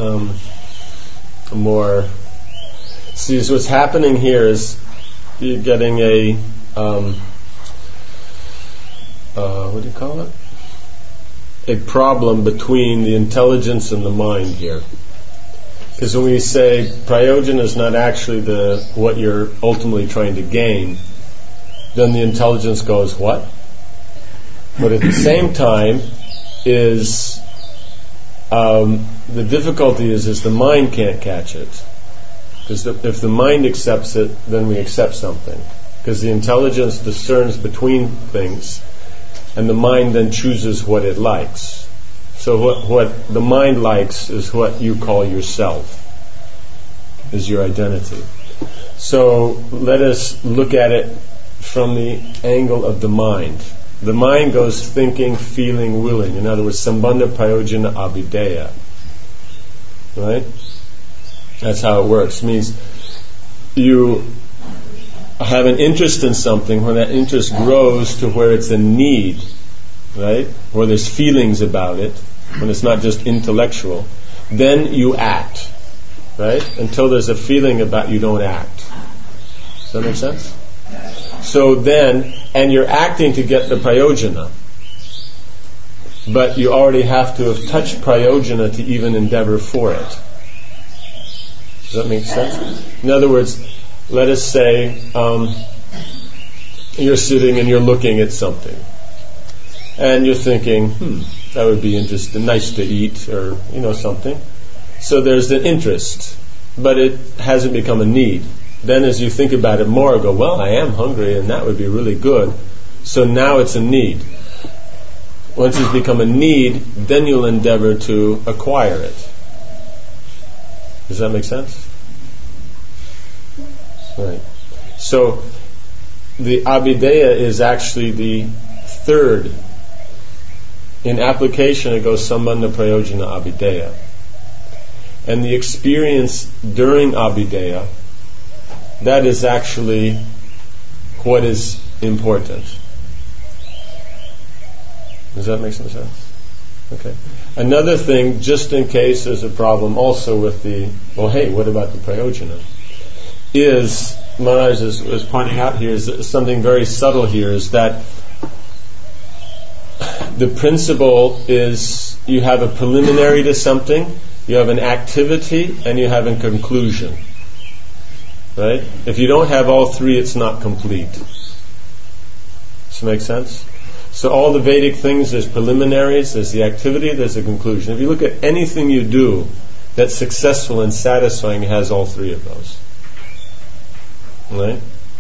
A: more. See, so what's happening here is you're getting a what do you call it? A problem between the intelligence and the mind here. Because when we say prayojan is not actually what you're ultimately trying to gain, then the intelligence goes, what? But at the same time is the difficulty is the mind can't catch it. Because if the mind accepts it, then we accept something. Because the intelligence discerns between things, and the mind then chooses what it likes. So what the mind likes is what you call yourself, is your identity. So let us look at it from the angle of the mind. The mind goes thinking, feeling, willing. In other words, sambandha prayojana abhideya. Right? That's how it works. It means you have an interest in something. When that interest grows to where it's a need, right? Where there's feelings about it, when it's not just intellectual, then you act, right? Until there's a feeling about you don't act. Does that make sense? So then, and you're acting to get the prayojana, but you already have to have touched prayojana to even endeavor for it. Does that make sense? In other words, let us say you're sitting and you're looking at something, and you're thinking, that would be interesting, nice to eat, or something. So there's an interest, but it hasn't become a need. Then as you think about it more, go, well, I am hungry, and that would be really good. So now it's a need. Once it's become a need, then you'll endeavor to acquire it. Does that make sense? Right. So the abhideya is actually the third. In application, it goes sambandha prayojana abhideya. And the experience during abhideya, that is actually what is important. Does that make some sense? Okay. Another thing, just in case there's a problem also with what about the prayojana? Is, Maharaj is pointing out here, is something very subtle here, is that the principle is you have a preliminary to something, you have an activity, and you have a conclusion. Right? If you don't have all three, it's not complete. Does that make sense? So all the Vedic things, there's preliminaries, there's the activity, there's the conclusion. If you look at anything you do that's successful and satisfying, it has all three of those. Right?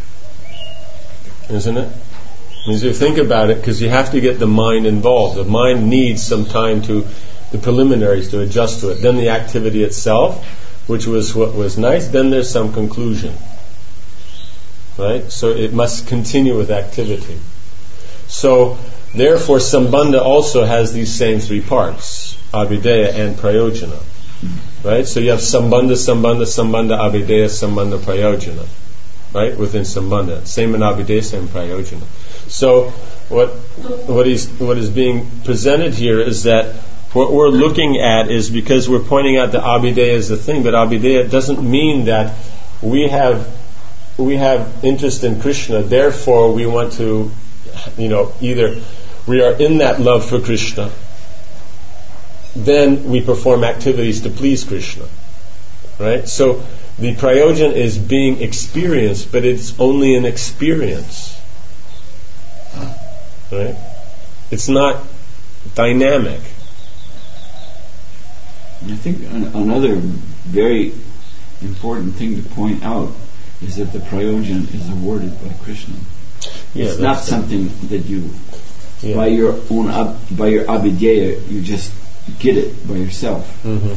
A: Isn't it? It means you think about it, because you have to get the mind involved. The mind needs some time the preliminaries to adjust to it. Then the activity itself, which was what was nice, then there's some conclusion. Right? So it must continue with activity. So Therefore, Sambandha also has these same three parts, Abhideya and Prayojana. Right? So you have Sambandha, Abhideya, Sambandha, Prayojana. Right? Within Sambandha. Same in Abhideya, same in Prayojana. So what is being presented here is that what we're looking at is, because we're pointing out that Abhideya is the thing, but Abhideya doesn't mean that we have interest in Krishna, therefore we want to, either we are in that love for Krishna, then we perform activities to please Krishna. Right? So the prayojan is being experienced, but it's only an experience. Right? It's not dynamic.
C: I think another very important thing to point out is that the prayojan is awarded by Krishna. It's not something that you, by your abhideya, you just get it by yourself.
A: Mm-hmm.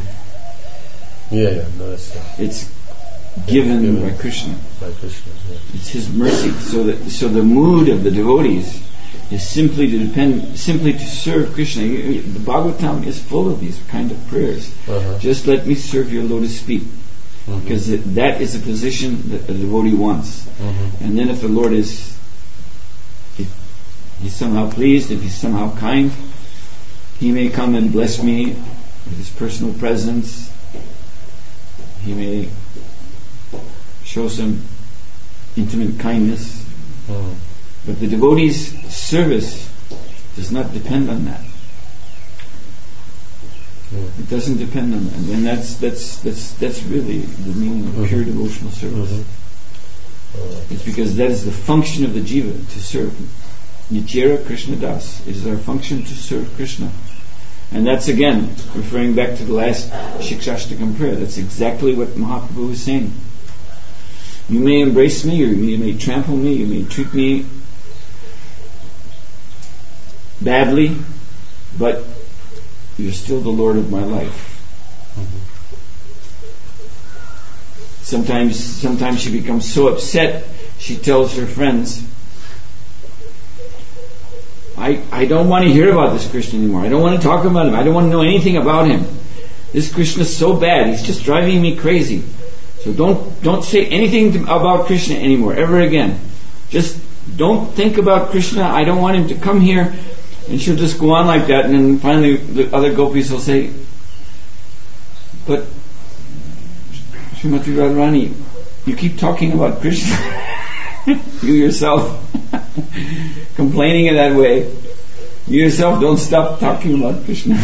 C: It's given by Krishna.
A: By Krishna, yeah.
C: It's His mercy. So the mood of the devotees is simply to serve Krishna. The Bhagavatam is full of these kind of prayers.
A: Uh-huh.
C: Just let me serve your lotus feet. Mm-hmm. Because that is a position that a devotee wants.
A: Mm-hmm.
C: And then if the Lord is He's somehow pleased, if He's somehow kind, He may come and bless me with His personal presence. He may show some intimate kindness.
A: Mm-hmm.
C: But the devotee's service does not depend on that. It doesn't depend on that, and that's really the meaning of pure devotional service.
A: Mm-hmm.
C: It's because that is the function of the jiva, to serve. Nityera Krishna Das is our function, to serve Krishna, and that's again referring back to the last Shikshashtakam prayer. That's exactly what Mahaprabhu was saying. You may embrace me, or you may trample me, you may treat me badly, but you're still the Lord of my life.
A: Mm-hmm.
C: Sometimes she becomes so upset, she tells her friends, I don't want to hear about this Krishna anymore. I don't want to talk about him. I don't want to know anything about him. This Krishna is so bad. He's just driving me crazy. So don't say anything about Krishna anymore, ever again. Just don't think about Krishna. I don't want him to come here. And she'll just go on like that, and then finally the other gopis will say, but Srimati Radharani, you keep talking about Krishna. You yourself complaining in that way. You yourself don't stop talking about Krishna.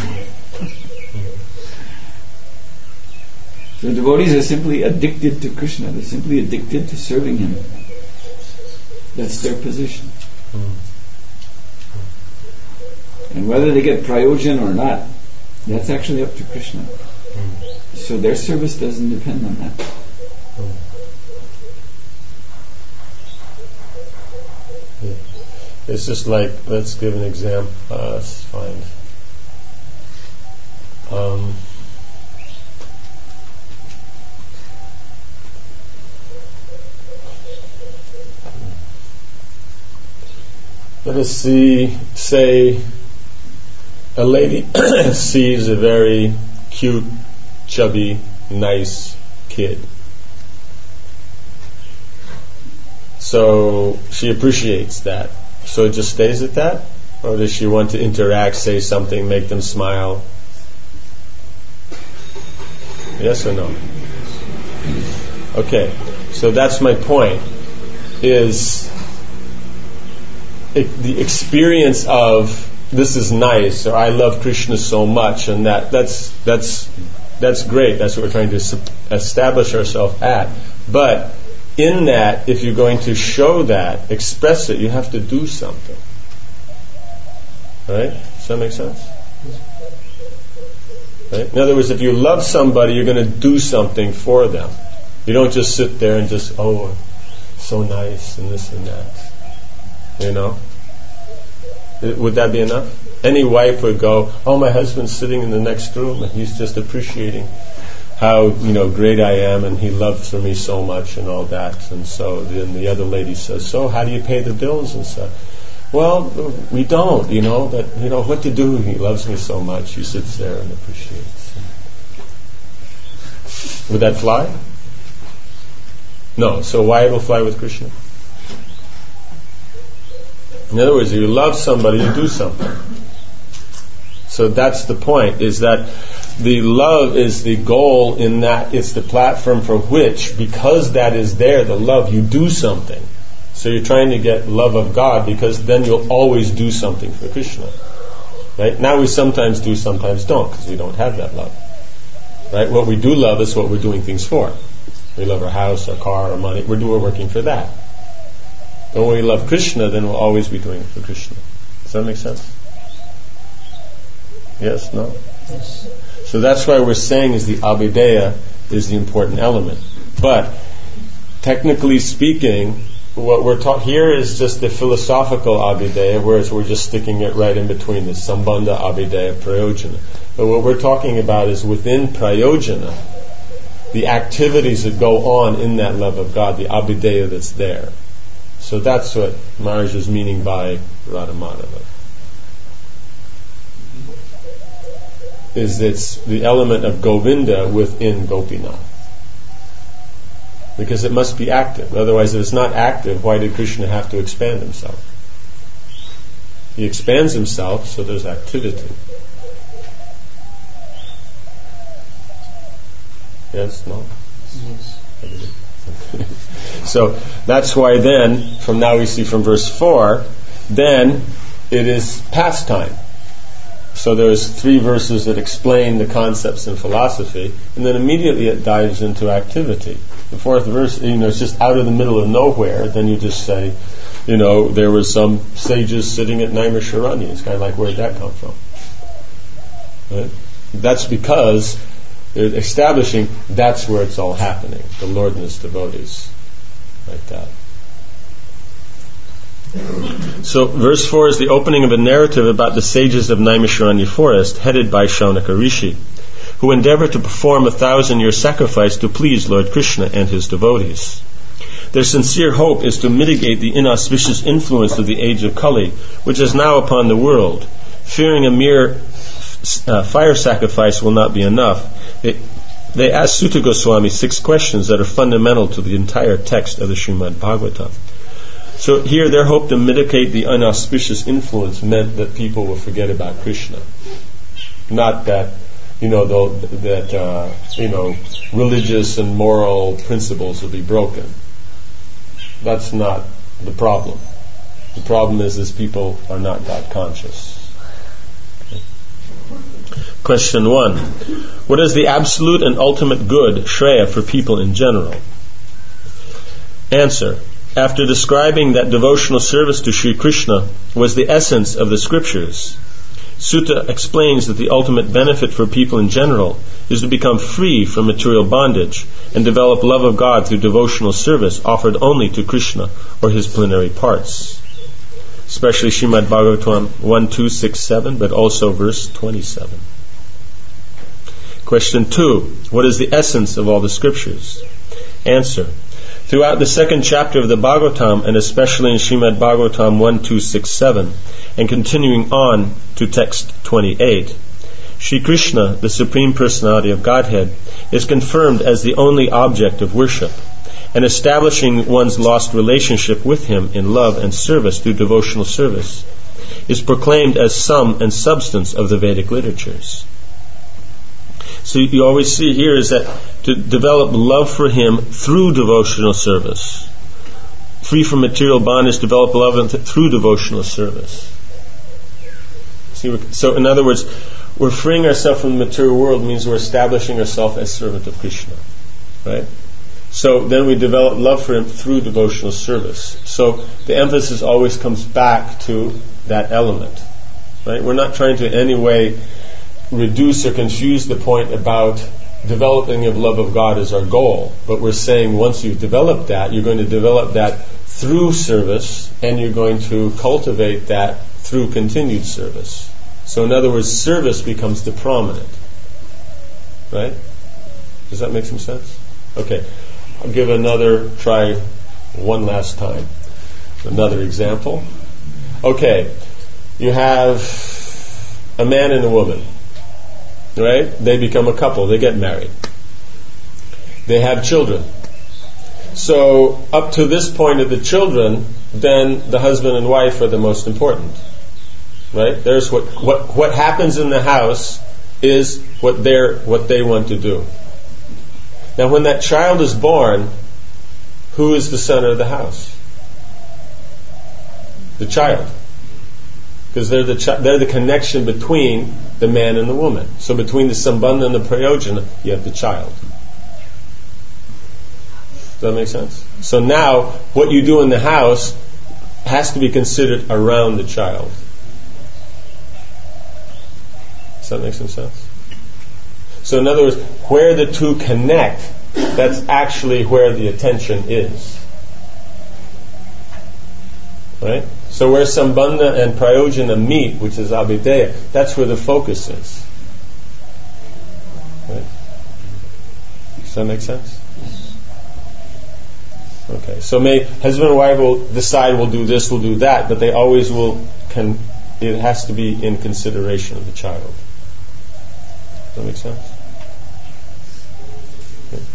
C: So devotees are simply addicted to Krishna. They're simply addicted to serving Him. That's their position. And whether they get prayojan or not, that's actually up to Krishna. So their service doesn't depend on that.
A: It's just like, let's give an example. Let's find. Let us say a lady sees a very cute, chubby, nice kid. So she appreciates that. So it just stays at that? Or does she want to interact, say something, make them smile? Yes or no? Okay, so that's my point, is the experience of this is nice, or I love Krishna so much, and that's great. That's what we're trying to establish ourselves at. But in that, if you're going to show that, express it, you have to do something. Right? Does that make sense? Right? In other words, if you love somebody, you're going to do something for them. You don't just sit there and just, oh, so nice, and this and that. You know? Would that be enough? Any wife would go, oh, my husband's sitting in the next room and he's just appreciating how great I am, and he loves me so much and all that. And so then the other lady says, so how do you pay the bills and stuff? Well, we don't, but, what to do? He loves me so much. He sits there and appreciates. Would that fly? No. So why it'll fly with Krishna? In other words, if you love somebody, you do something. So that's the point, is that the love is the goal, in that it's the platform for which, because that is there, the love, you do something. So you're trying to get love of God, because then you'll always do something for Krishna. Right? Now we sometimes do, sometimes don't, because we don't have that love. Right? What we do love is what we're doing things for. We love our house, our car, our money. We're working for that. But when we love Krishna, then we'll always be doing it for Krishna. Does that make sense? Yes? No?
E: Yes.
A: So that's why we're saying is the abhideya is the important element. But technically speaking, what we're taught here is just the philosophical abhideya, whereas we're just sticking it right in between the sambandha, abhideya, prayojana. But what we're talking about is within prayojana, the activities that go on in that love of God, the abhideya that's there. So that's what Maharaj is meaning by Radha Madhava. Is it's the element of Govinda within Gopinath. Because it must be active. Otherwise, if it's not active, why did Krishna have to expand himself? He expands himself, so there's activity. Yes? No?
E: Yes.
A: So that's why then, from now we see from verse 4, then it is pastime. So there's 3 verses that explain the concepts in philosophy, and then immediately it dives into activity. The 4th verse, it's just out of the middle of nowhere. Then you just say, there were some sages sitting at Naimisharanya. It's kind of like, where'd that come from? Right? That's because they're establishing that's where it's all happening. The Lord and His devotees. Like that. So verse 4 is the opening of a narrative about the sages of Naimisharanya forest, headed by Shaunaka Rishi, who endeavor to perform a 1,000-year sacrifice to please Lord Krishna and his devotees. Their sincere hope is to mitigate the inauspicious influence of the age of Kali, which is now upon the world. Fearing a mere fire sacrifice will not be enough, they ask Sutta Goswami 6 questions that are fundamental to the entire text of the Srimad Bhagavatam. So here their hope to mitigate the inauspicious influence meant that people will forget about Krishna. Not that, religious and moral principles will be broken. That's not the problem. The problem is people are not God conscious. Okay. Question 1. What is the absolute and ultimate good, Shreya, for people in general? Answer. After describing that devotional service to Sri Krishna was the essence of the scriptures, Sutta explains that the ultimate benefit for people in general is to become free from material bondage and develop love of God through devotional service offered only to Krishna or his plenary parts. Especially Srimad Bhagavatam 1.2.6.7, but also verse 27. Question 2. What is the essence of all the scriptures? Answer. Throughout the 2nd chapter of the Bhagavatam, and especially in Srimad Bhagavatam 1.2.6.7, and continuing on to text 28, Sri Krishna, the Supreme Personality of Godhead, is confirmed as the only object of worship, and establishing one's lost relationship with Him in love and service through devotional service is proclaimed as sum and substance of the Vedic literatures. So you always see here is that to develop love for Him through devotional service. Free from material bondage, develop love through devotional service. See, so in other words, we're freeing ourselves from the material world means we're establishing ourselves as servant of Krishna. Right? So then we develop love for Him through devotional service. So the emphasis always comes back to that element. Right? We're not trying to in any way reduce or confuse the point about developing of love of God as our goal, but we're saying once you've developed that, you're going to develop that through service, and you're going to cultivate that through continued service. So in other words, service becomes the prominent. Right? Does that make some sense? Okay. I'll give another try one last time. Another example. Okay, you have a man and a woman, right? They become a couple, they get married. They have children. So up to this point of the children, then the husband and wife are the most important. Right? There's what happens in the house is what they want to do. Now when that child is born, who is the center of the house? The child. Because they're the connection between the man and the woman. So between the sambandha and the prayojana, you have the child. Does that make sense? So now, what you do in the house has to be considered around the child. Does that make some sense? So in other words, where the two connect, that's actually where the attention is. Right? So where sambandha and prayojana meet, which is abhideya, that's where the focus is. Right? Does that make sense? Okay. So husband and wife will decide we'll do this, we'll do that, but they always it has to be in consideration of the child. Does that make sense? Okay.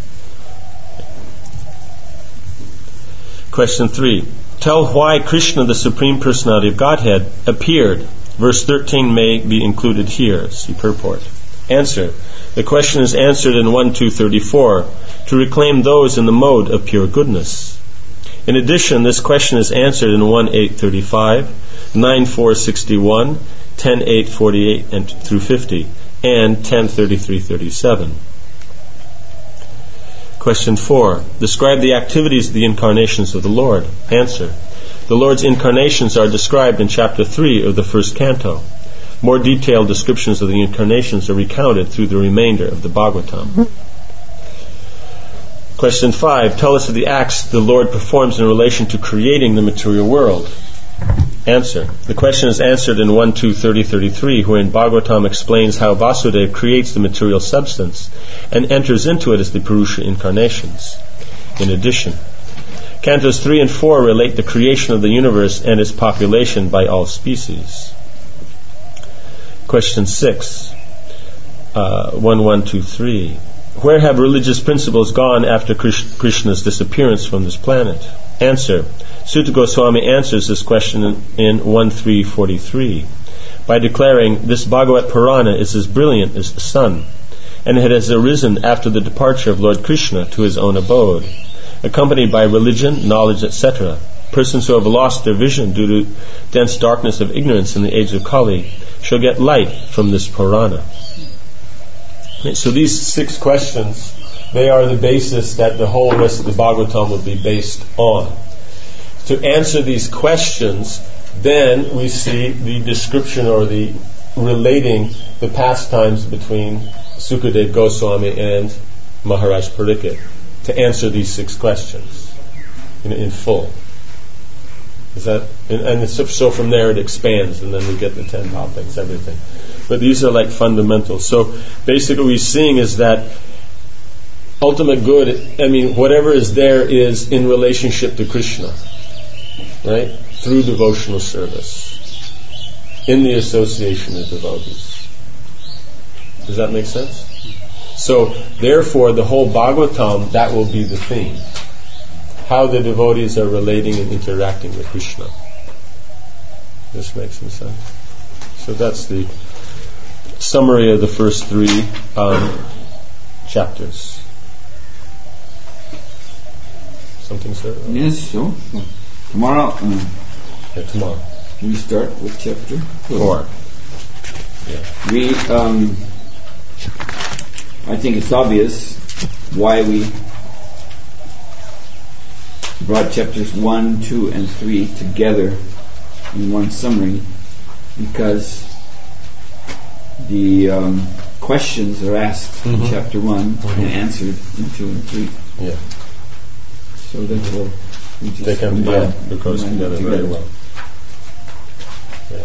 A: Question 3. Tell why Krishna, the Supreme Personality of Godhead, appeared. Verse 13 may be included here. See purport. Answer. The question is answered in 1.2.34 to reclaim those in the mode of pure goodness. In addition, this question is answered in 1.8.35, 9.4.61, 10.8.48 and through 50, and 10.33.37. Question 4. Describe the activities of the incarnations of the Lord. Answer. The Lord's incarnations are described in chapter 3 of the first canto. More detailed descriptions of the incarnations are recounted through the remainder of the Bhagavatam. Question 5. Tell us of the acts the Lord performs in relation to creating the material world. Answer. The question is answered in 1.2.30.33, wherein Bhagavatam explains how Vasudeva creates the material substance and enters into it as the Purusha incarnations. In addition, cantos 3 and 4 relate the creation of the universe and its population by all species. Question 6, 1.1.2.3. Where have religious principles gone after Krishna's disappearance from this planet? Answer. Sutta Goswami answers this question in 1.3.43 by declaring, this Bhagavat Purana is as brilliant as the sun, and it has arisen after the departure of Lord Krishna to his own abode, accompanied by religion, knowledge, etc. Persons who have lost their vision due to dense darkness of ignorance in the age of Kali shall get light from this Purana. So these 6 questions, they are the basis that the whole rest of the Bhagavatam will be based on. To answer these questions, then we see the description or the relating the pastimes between Sukadeva Goswami and Maharaj Pariksit to answer these 6 questions in full. Is that, and so from there it expands, and then we get the 10 topics, everything. But these are like fundamentals. So basically what we're seeing is that ultimate good, whatever is there is in relationship to Krishna, right? Through devotional service, in the association of devotees. Does that make sense? So therefore the whole Bhagavatam, that will be the theme. How the devotees are relating and interacting with Krishna. This makes some sense. So that's the summary of the first 3 chapters. Something, sir?
C: Yes, so tomorrow.
A: Tomorrow.
C: We start with chapter
A: 4. Yeah.
C: We, I think it's obvious why we brought chapters 1, 2, and 3 together in one summary, because the questions are asked in chapter 1 and answered in 2 and 3.
A: Yeah.
C: So therefore, we just
A: they come together very well. Yeah.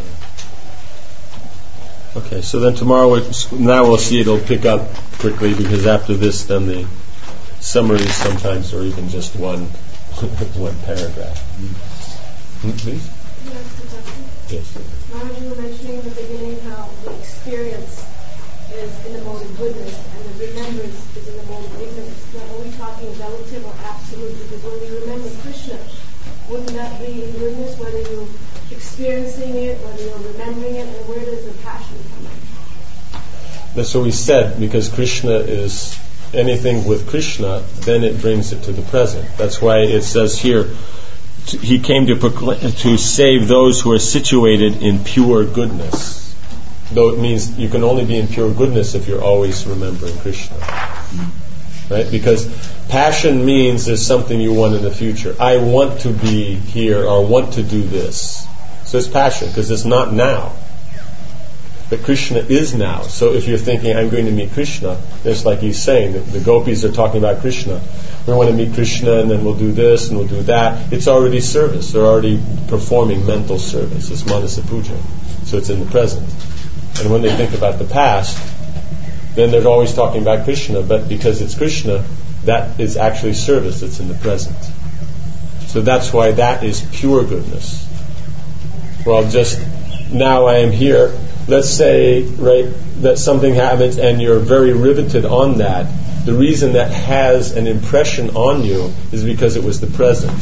A: Okay, so then tomorrow, now we'll see it'll pick up quickly, because after this, then the summaries sometimes are even just one paragraph. Please? Yes.
D: Maharaj, you were mentioning in the beginning how the experience is in the mode of goodness and the remembrance is in the mode of ignorance. Now, are we talking relative or absolute? Because when we remember Krishna, wouldn't that be in goodness, whether you're experiencing it, whether you're remembering it, and where does the passion come in?
A: That's what we said, because Krishna is anything with Krishna, then it brings it to the present. That's why it says here, he came to save those who are situated in pure goodness. Though it means you can only be in pure goodness if you're always remembering Krishna. Right? Because passion means there's something you want in the future. I want to be here or want to do this. So it's passion, because it's not now. But Krishna is now. So if you're thinking, I'm going to meet Krishna, it's like he's saying, the gopis are talking about Krishna. We want to meet Krishna, and then we'll do this and we'll do that. It's already service. They're already performing mental service. It's manasa puja. So it's in the present. And when they think about the past, then they're always talking about Krishna, but because it's Krishna, that is actually service that's in the present. So that's why that is pure goodness. Well, just now I am here. Let's say, right, that something happens and you're very riveted on that. The reason that has an impression on you is because it was the present.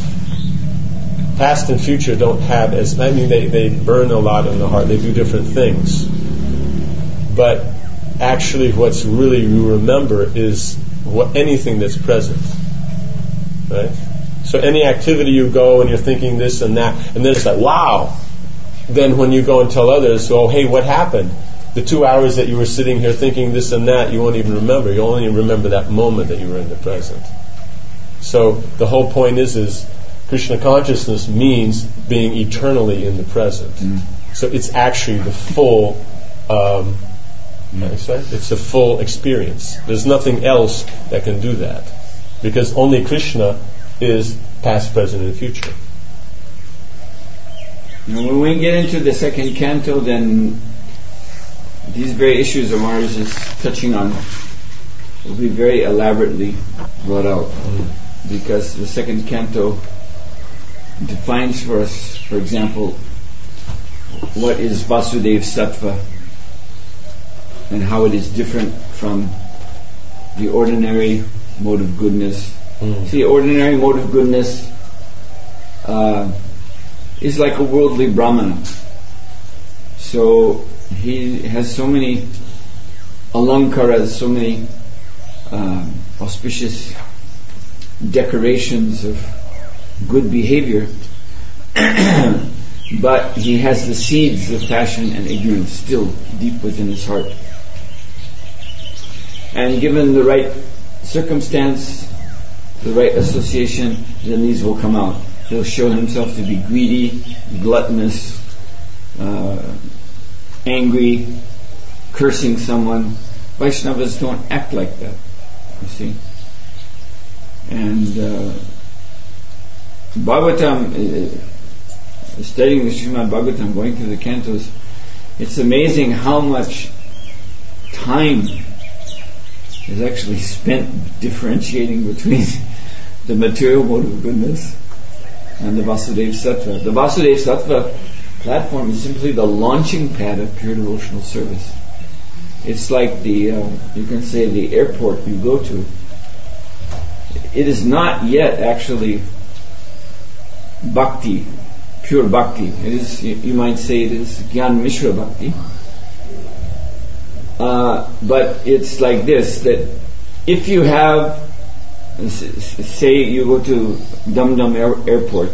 A: Past and future don't have as, I mean, they burn a lot in the heart. They do different things. But actually what's really you remember is anything that's present. Right? So any activity you go and you're thinking this and that, and then it's like, wow. Then when you go and tell others, oh, hey, what happened? The 2 hours that you were sitting here thinking this and that, you won't even remember. You only remember that moment that you were in the present. So the whole point is Krishna consciousness means being eternally in the present. So it's actually the full it's a full experience. There's nothing else that can do that, because only Krishna is past, present, and future.
C: When we get into the second canto, then these very issues of Maharaj is touching on will be very elaborately brought out, because the second canto defines for us, for example, what is Vasudeva Sattva and how it is different from the ordinary mode of goodness. See, ordinary mode of goodness is like a worldly Brahmana. So he has so many alankaras, so many auspicious decorations of good behavior, but he has the seeds of passion and ignorance still deep within his heart. And given the right circumstance, the right association, then these will come out. He'll show himself to be greedy, gluttonous, angry, cursing someone. Vaishnavas don't act like that, you see. And Bhagavatam, studying the Srimad Bhagavatam, going through the cantos, it's amazing how much time is actually spent differentiating between the material mode of goodness and the Vasudeva Sattva. The Vasudeva Sattva platform is simply the launching pad of pure devotional service. It's like the, you can say, the airport you go to. It is not yet actually bhakti, pure bhakti. It is, you might say it is Gyan Mishra bhakti. But it's like this, that if you have, say you go to Dum Dum Airport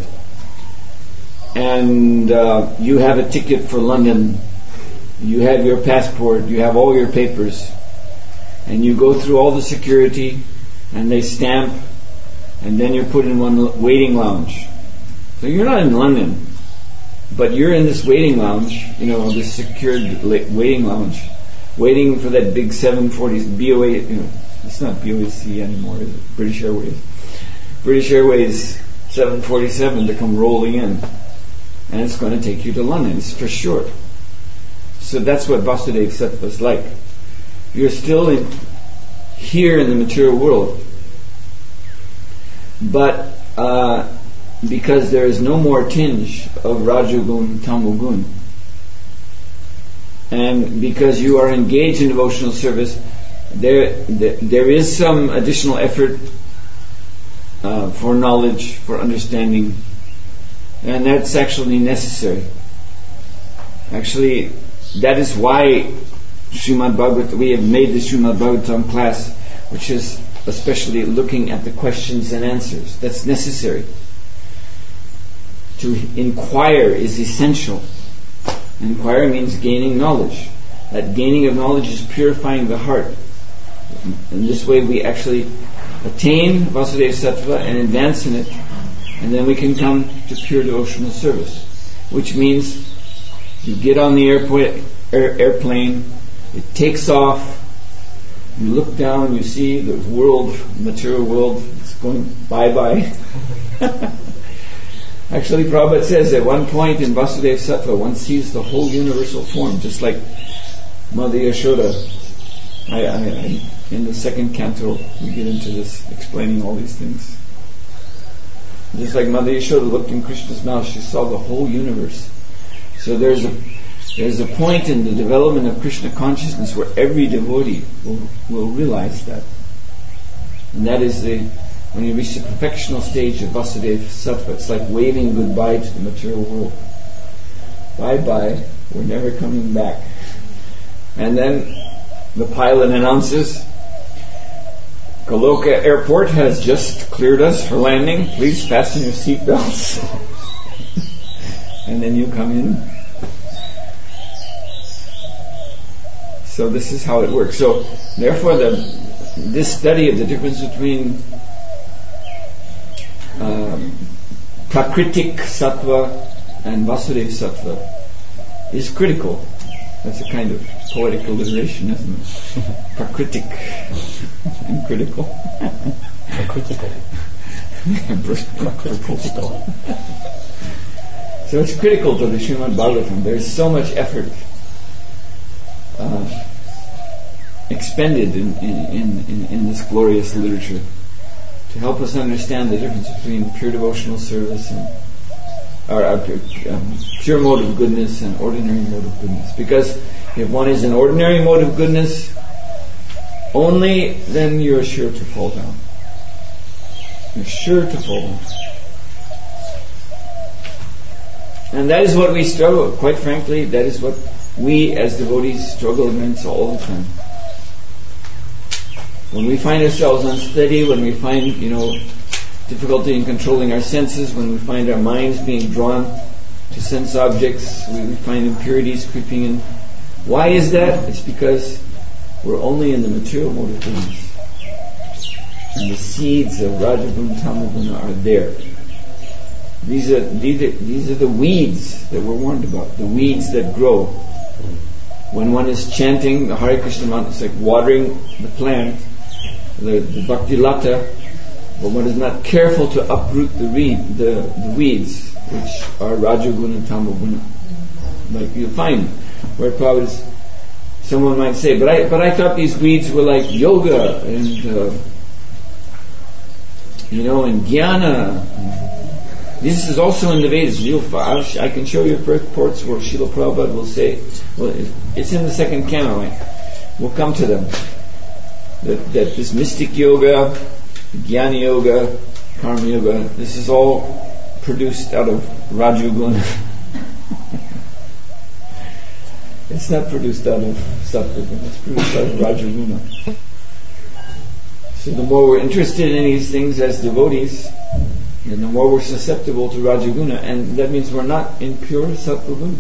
C: and you have a ticket for London, you have your passport, you have all your papers, and you go through all the security and they stamp, and then you're put in one waiting lounge. So you're not in London, but you're in this waiting lounge, this secured waiting lounge, waiting for that big 740 BOA, it's not BOAC anymore, is it? British Airways. British Airways 747 to come rolling in, and it's going to take you to London, it's for sure. So that's what Vasudeva Sattva is like. You're still here in the material world, but because there is no more tinge of Rajagun, Tamogun, and because you are engaged in devotional service, there is some additional effort for knowledge, for understanding, and that's actually necessary. Actually, that is why Srimad Bhagavatam, we have made the Srimad Bhagavatam class, which is especially looking at the questions and answers. That's necessary. To inquire is essential. Inquire means gaining knowledge. That gaining of knowledge is purifying the heart. In this way we actually attain Vasudeva Sattva and advance in it, and then we can come to pure devotional service. Which means you get on the airplane, it takes off, you look down, you see the world, material world, it's going bye-bye. Actually, Prabhupada says at one point in Vasudeva Sattva, one sees the whole universal form, just like Mother Yashoda. In the second canto, we get into this, explaining all these things. Just like Mother Yashoda looked in Krishna's mouth, she saw the whole universe. So there's a point in the development of Krishna consciousness where every devotee will realize that. And that is when you reach the perfectional stage of Vasudeva Sattva, it's like waving goodbye to the material world. Bye-bye, we're never coming back. And then the pilot announces, Goloka Airport has just cleared us for landing. Please fasten your seatbelts. And then you come in. So this is how it works. So therefore this study of the difference between Prakritik Sattva and Vasudeva Sattva is critical. That's a kind of poetic alliteration, isn't it? Prakritik and critical.
A: Critical.
C: So it's critical to the Srimad Bhagavatam. There's so much effort expended in this glorious literature to help us understand the difference between pure devotional service and pure mode of goodness and ordinary mode of goodness. Because if one is an ordinary mode of goodness only, then you're sure to fall down. You're sure to fall down. And that is what we struggle. Quite frankly, that is what we as devotees struggle against all the time. When we find ourselves unsteady, when we find, difficulty in controlling our senses, when we find our minds being drawn to sense objects, we find impurities creeping in. Why is that? It's because we're only in the material mode of goodness. And the seeds of Rajaguna, Tamaguna are there. These are the weeds that we're warned about, the weeds that grow. When one is chanting the Hare Krishna mantra, it's like watering the plant, the Bhakti Lata, but one is not careful to uproot the weeds, which are Rajaguna and Tamaguna. Like you'll find where probably someone might say, but I thought these weeds were like yoga and and jnana. This is also in the Vedas. I can show you reports where Srila Prabhupada will say, well, it's in the second canon, right? We'll come to them. That this mystic yoga, jnana yoga, karma yoga, this is all produced out of Rajaguna. It's not produced out of Sattva, it's produced out of Rajaguna. So the more we're interested in these things as devotees, and the more we're susceptible to Rajaguna, and that means we're not in pure Sattva Guna.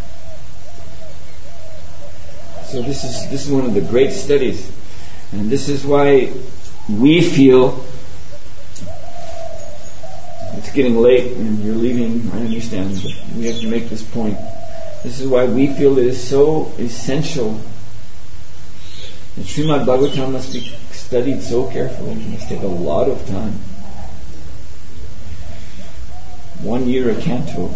C: So this is one of the great studies, and this is why we feel it's getting late and you're leaving. I understand, but we have to make this point. This is why we feel it is so essential that Srimad Bhagavatam must be studied so carefully. It must take a lot of time. 1 year a canto.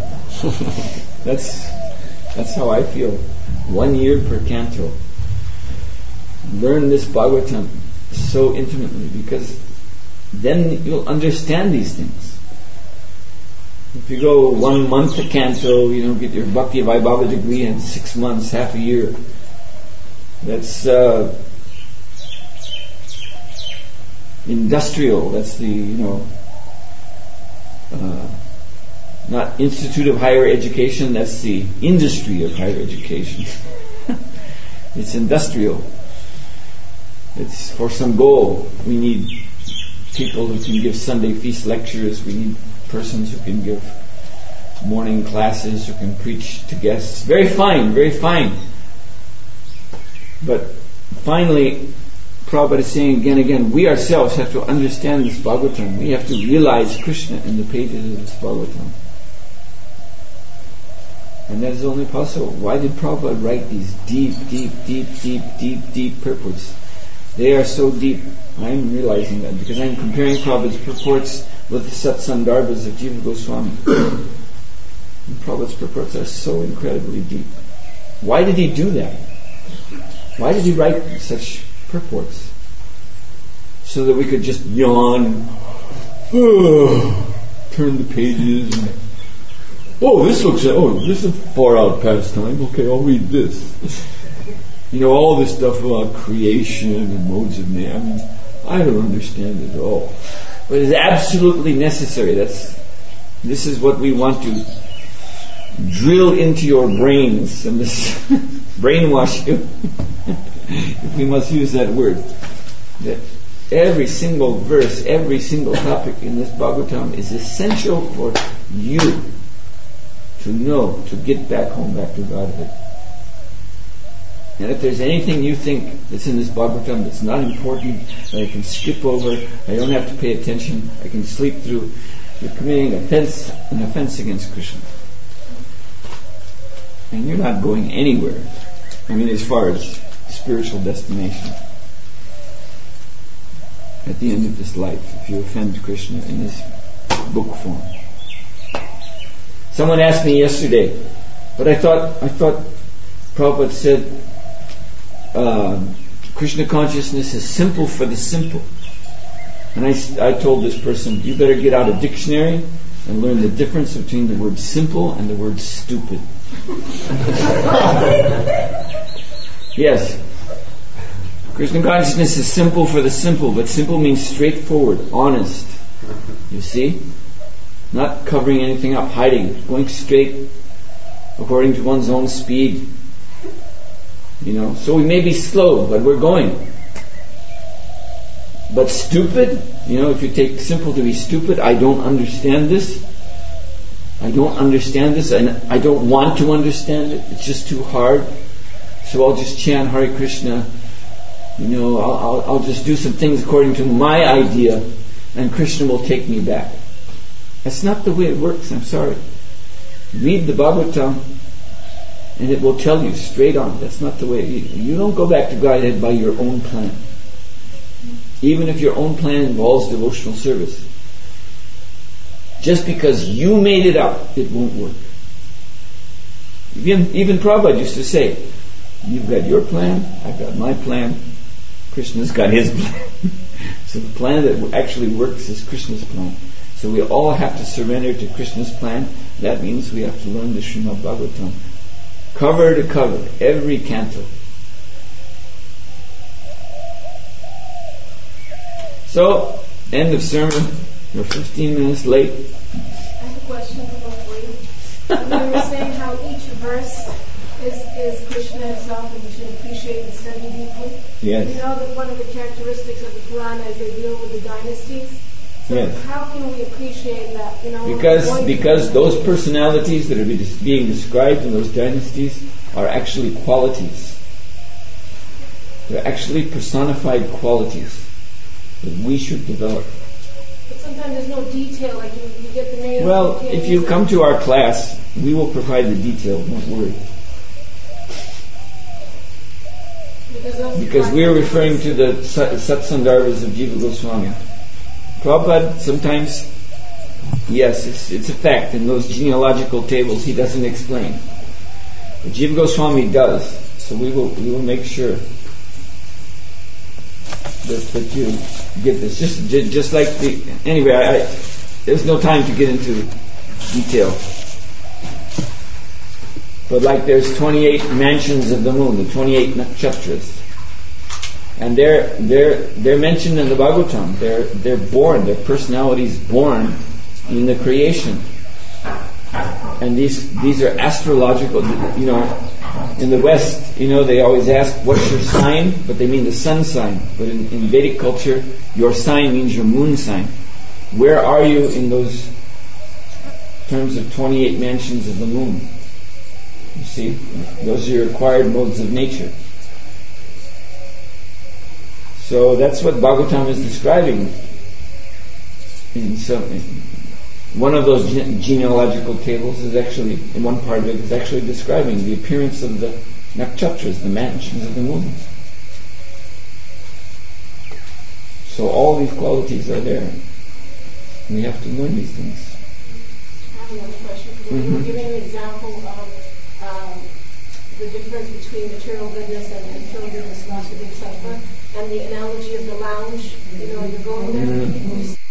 C: That's how I feel. 1 year per canto. Learn this Bhagavatam so intimately, because then you'll understand these things. If you go 1 month to Canto, you don't get your Bhakti Vaibhava degree in 6 months, half a year. That's industrial. That's the, not Institute of Higher Education, that's the industry of higher education. It's industrial. It's for some goal. We need people who can give Sunday feast lectures. We need persons who can give morning classes, who can preach to guests. Very fine, very fine. But finally, Prabhupada is saying again and again, we ourselves have to understand this Bhagavatam. We have to realize Krishna in the pages of this Bhagavatam. And that is only possible. Why did Prabhupada write these deep purports? They are so deep. I'm realizing that because I'm comparing Prabhupada's purports with the Satsandarbhas of Jiva Goswami. And Prabhupada's purports are so incredibly deep. Why did he do that? Why did he write such purports? So that we could just yawn, turn the pages, and this is far out past time. Okay, I'll read this. All this stuff about creation and modes of man. I mean, I don't understand it at all. But it's absolutely necessary. This is what we want to drill into your brains and this brainwash you, if we must use that word. That every single verse, every single topic in this Bhagavatam is essential for you to know, to get back home, back to Godhead. And if there's anything you think that's in this Bhagavatam that's not important, that I can skip over, I don't have to pay attention, I can sleep through, you're committing an offense against Krishna. And you're not going anywhere. I mean, as far as spiritual destination. At the end of this life, if you offend Krishna in his book form. Someone asked me yesterday, but I thought Prabhupada said Krishna consciousness is simple for the simple. And I told this person, you better get out a dictionary and learn the difference between the word simple and the word stupid. Yes. Krishna consciousness is simple for the simple, but simple means straightforward, honest. You see? Not covering anything up, hiding, going straight according to one's own speed. So we may be slow, but we're going. But stupid, if you take simple to be stupid, I don't understand this. And I don't want to understand it. It's just too hard. So I'll just chant Hare Krishna. I'll just do some things according to my idea, and Krishna will take me back. That's not the way it works, I'm sorry. Read the Bhagavatam, and it will tell you straight on. That's not the way. You don't go back to Godhead by your own plan. Even if your own plan involves devotional service. Just because you made it up, it won't work. Even Prabhupada used to say, you've got your plan, I've got my plan, Krishna's got his plan. So the plan that actually works is Krishna's plan. So we all have to surrender to Krishna's plan. That means we have to learn the Srimad Bhagavatam. Cover to cover, every canto. So, end of sermon. We're 15 minutes late.
D: I have a question for you. You were saying how each verse is Krishna himself, and we should appreciate and study deeply.
C: Yes.
D: You know that one of the characteristics of the Purana is they deal with the dynasties. So
C: yes.
D: How can we appreciate that?
C: Because those personalities that are being described in those dynasties are actually qualities. They're actually personified qualities that we should develop.
D: But sometimes there's no detail, like you get the name.
C: Well, if you come to our class, we will provide the detail, don't worry. Because we are referring to the Satsandarbhas of Jiva Goswami. Prabhupada sometimes, yes, it's a fact, in those genealogical tables he doesn't explain. But Jiva Goswami does. So we will make sure that you get this. Just like anyway, there's no time to get into detail. But like there's 28 mansions of the moon, the 28 nakshatras. And they're mentioned in the Bhagavatam. They're born, their personalities born in the creation. And these are astrological, in the West, they always ask, what's your sign? But they mean the sun sign. But in Vedic culture, your sign means your moon sign. Where are you in those terms of 28 mansions of the moon? You see, those are your acquired modes of nature. So that's what Bhagavatam is describing. One of those genealogical tables is actually, in one part of it, is actually describing the appearance of the nakshatras, the mansions of the moon. So all these qualities are there. We have to learn these things.
D: I have another question. You were giving an example of the difference between material goodness and material goodness, Vasudeva Sattva, and the analogy of the lounge. You're going there.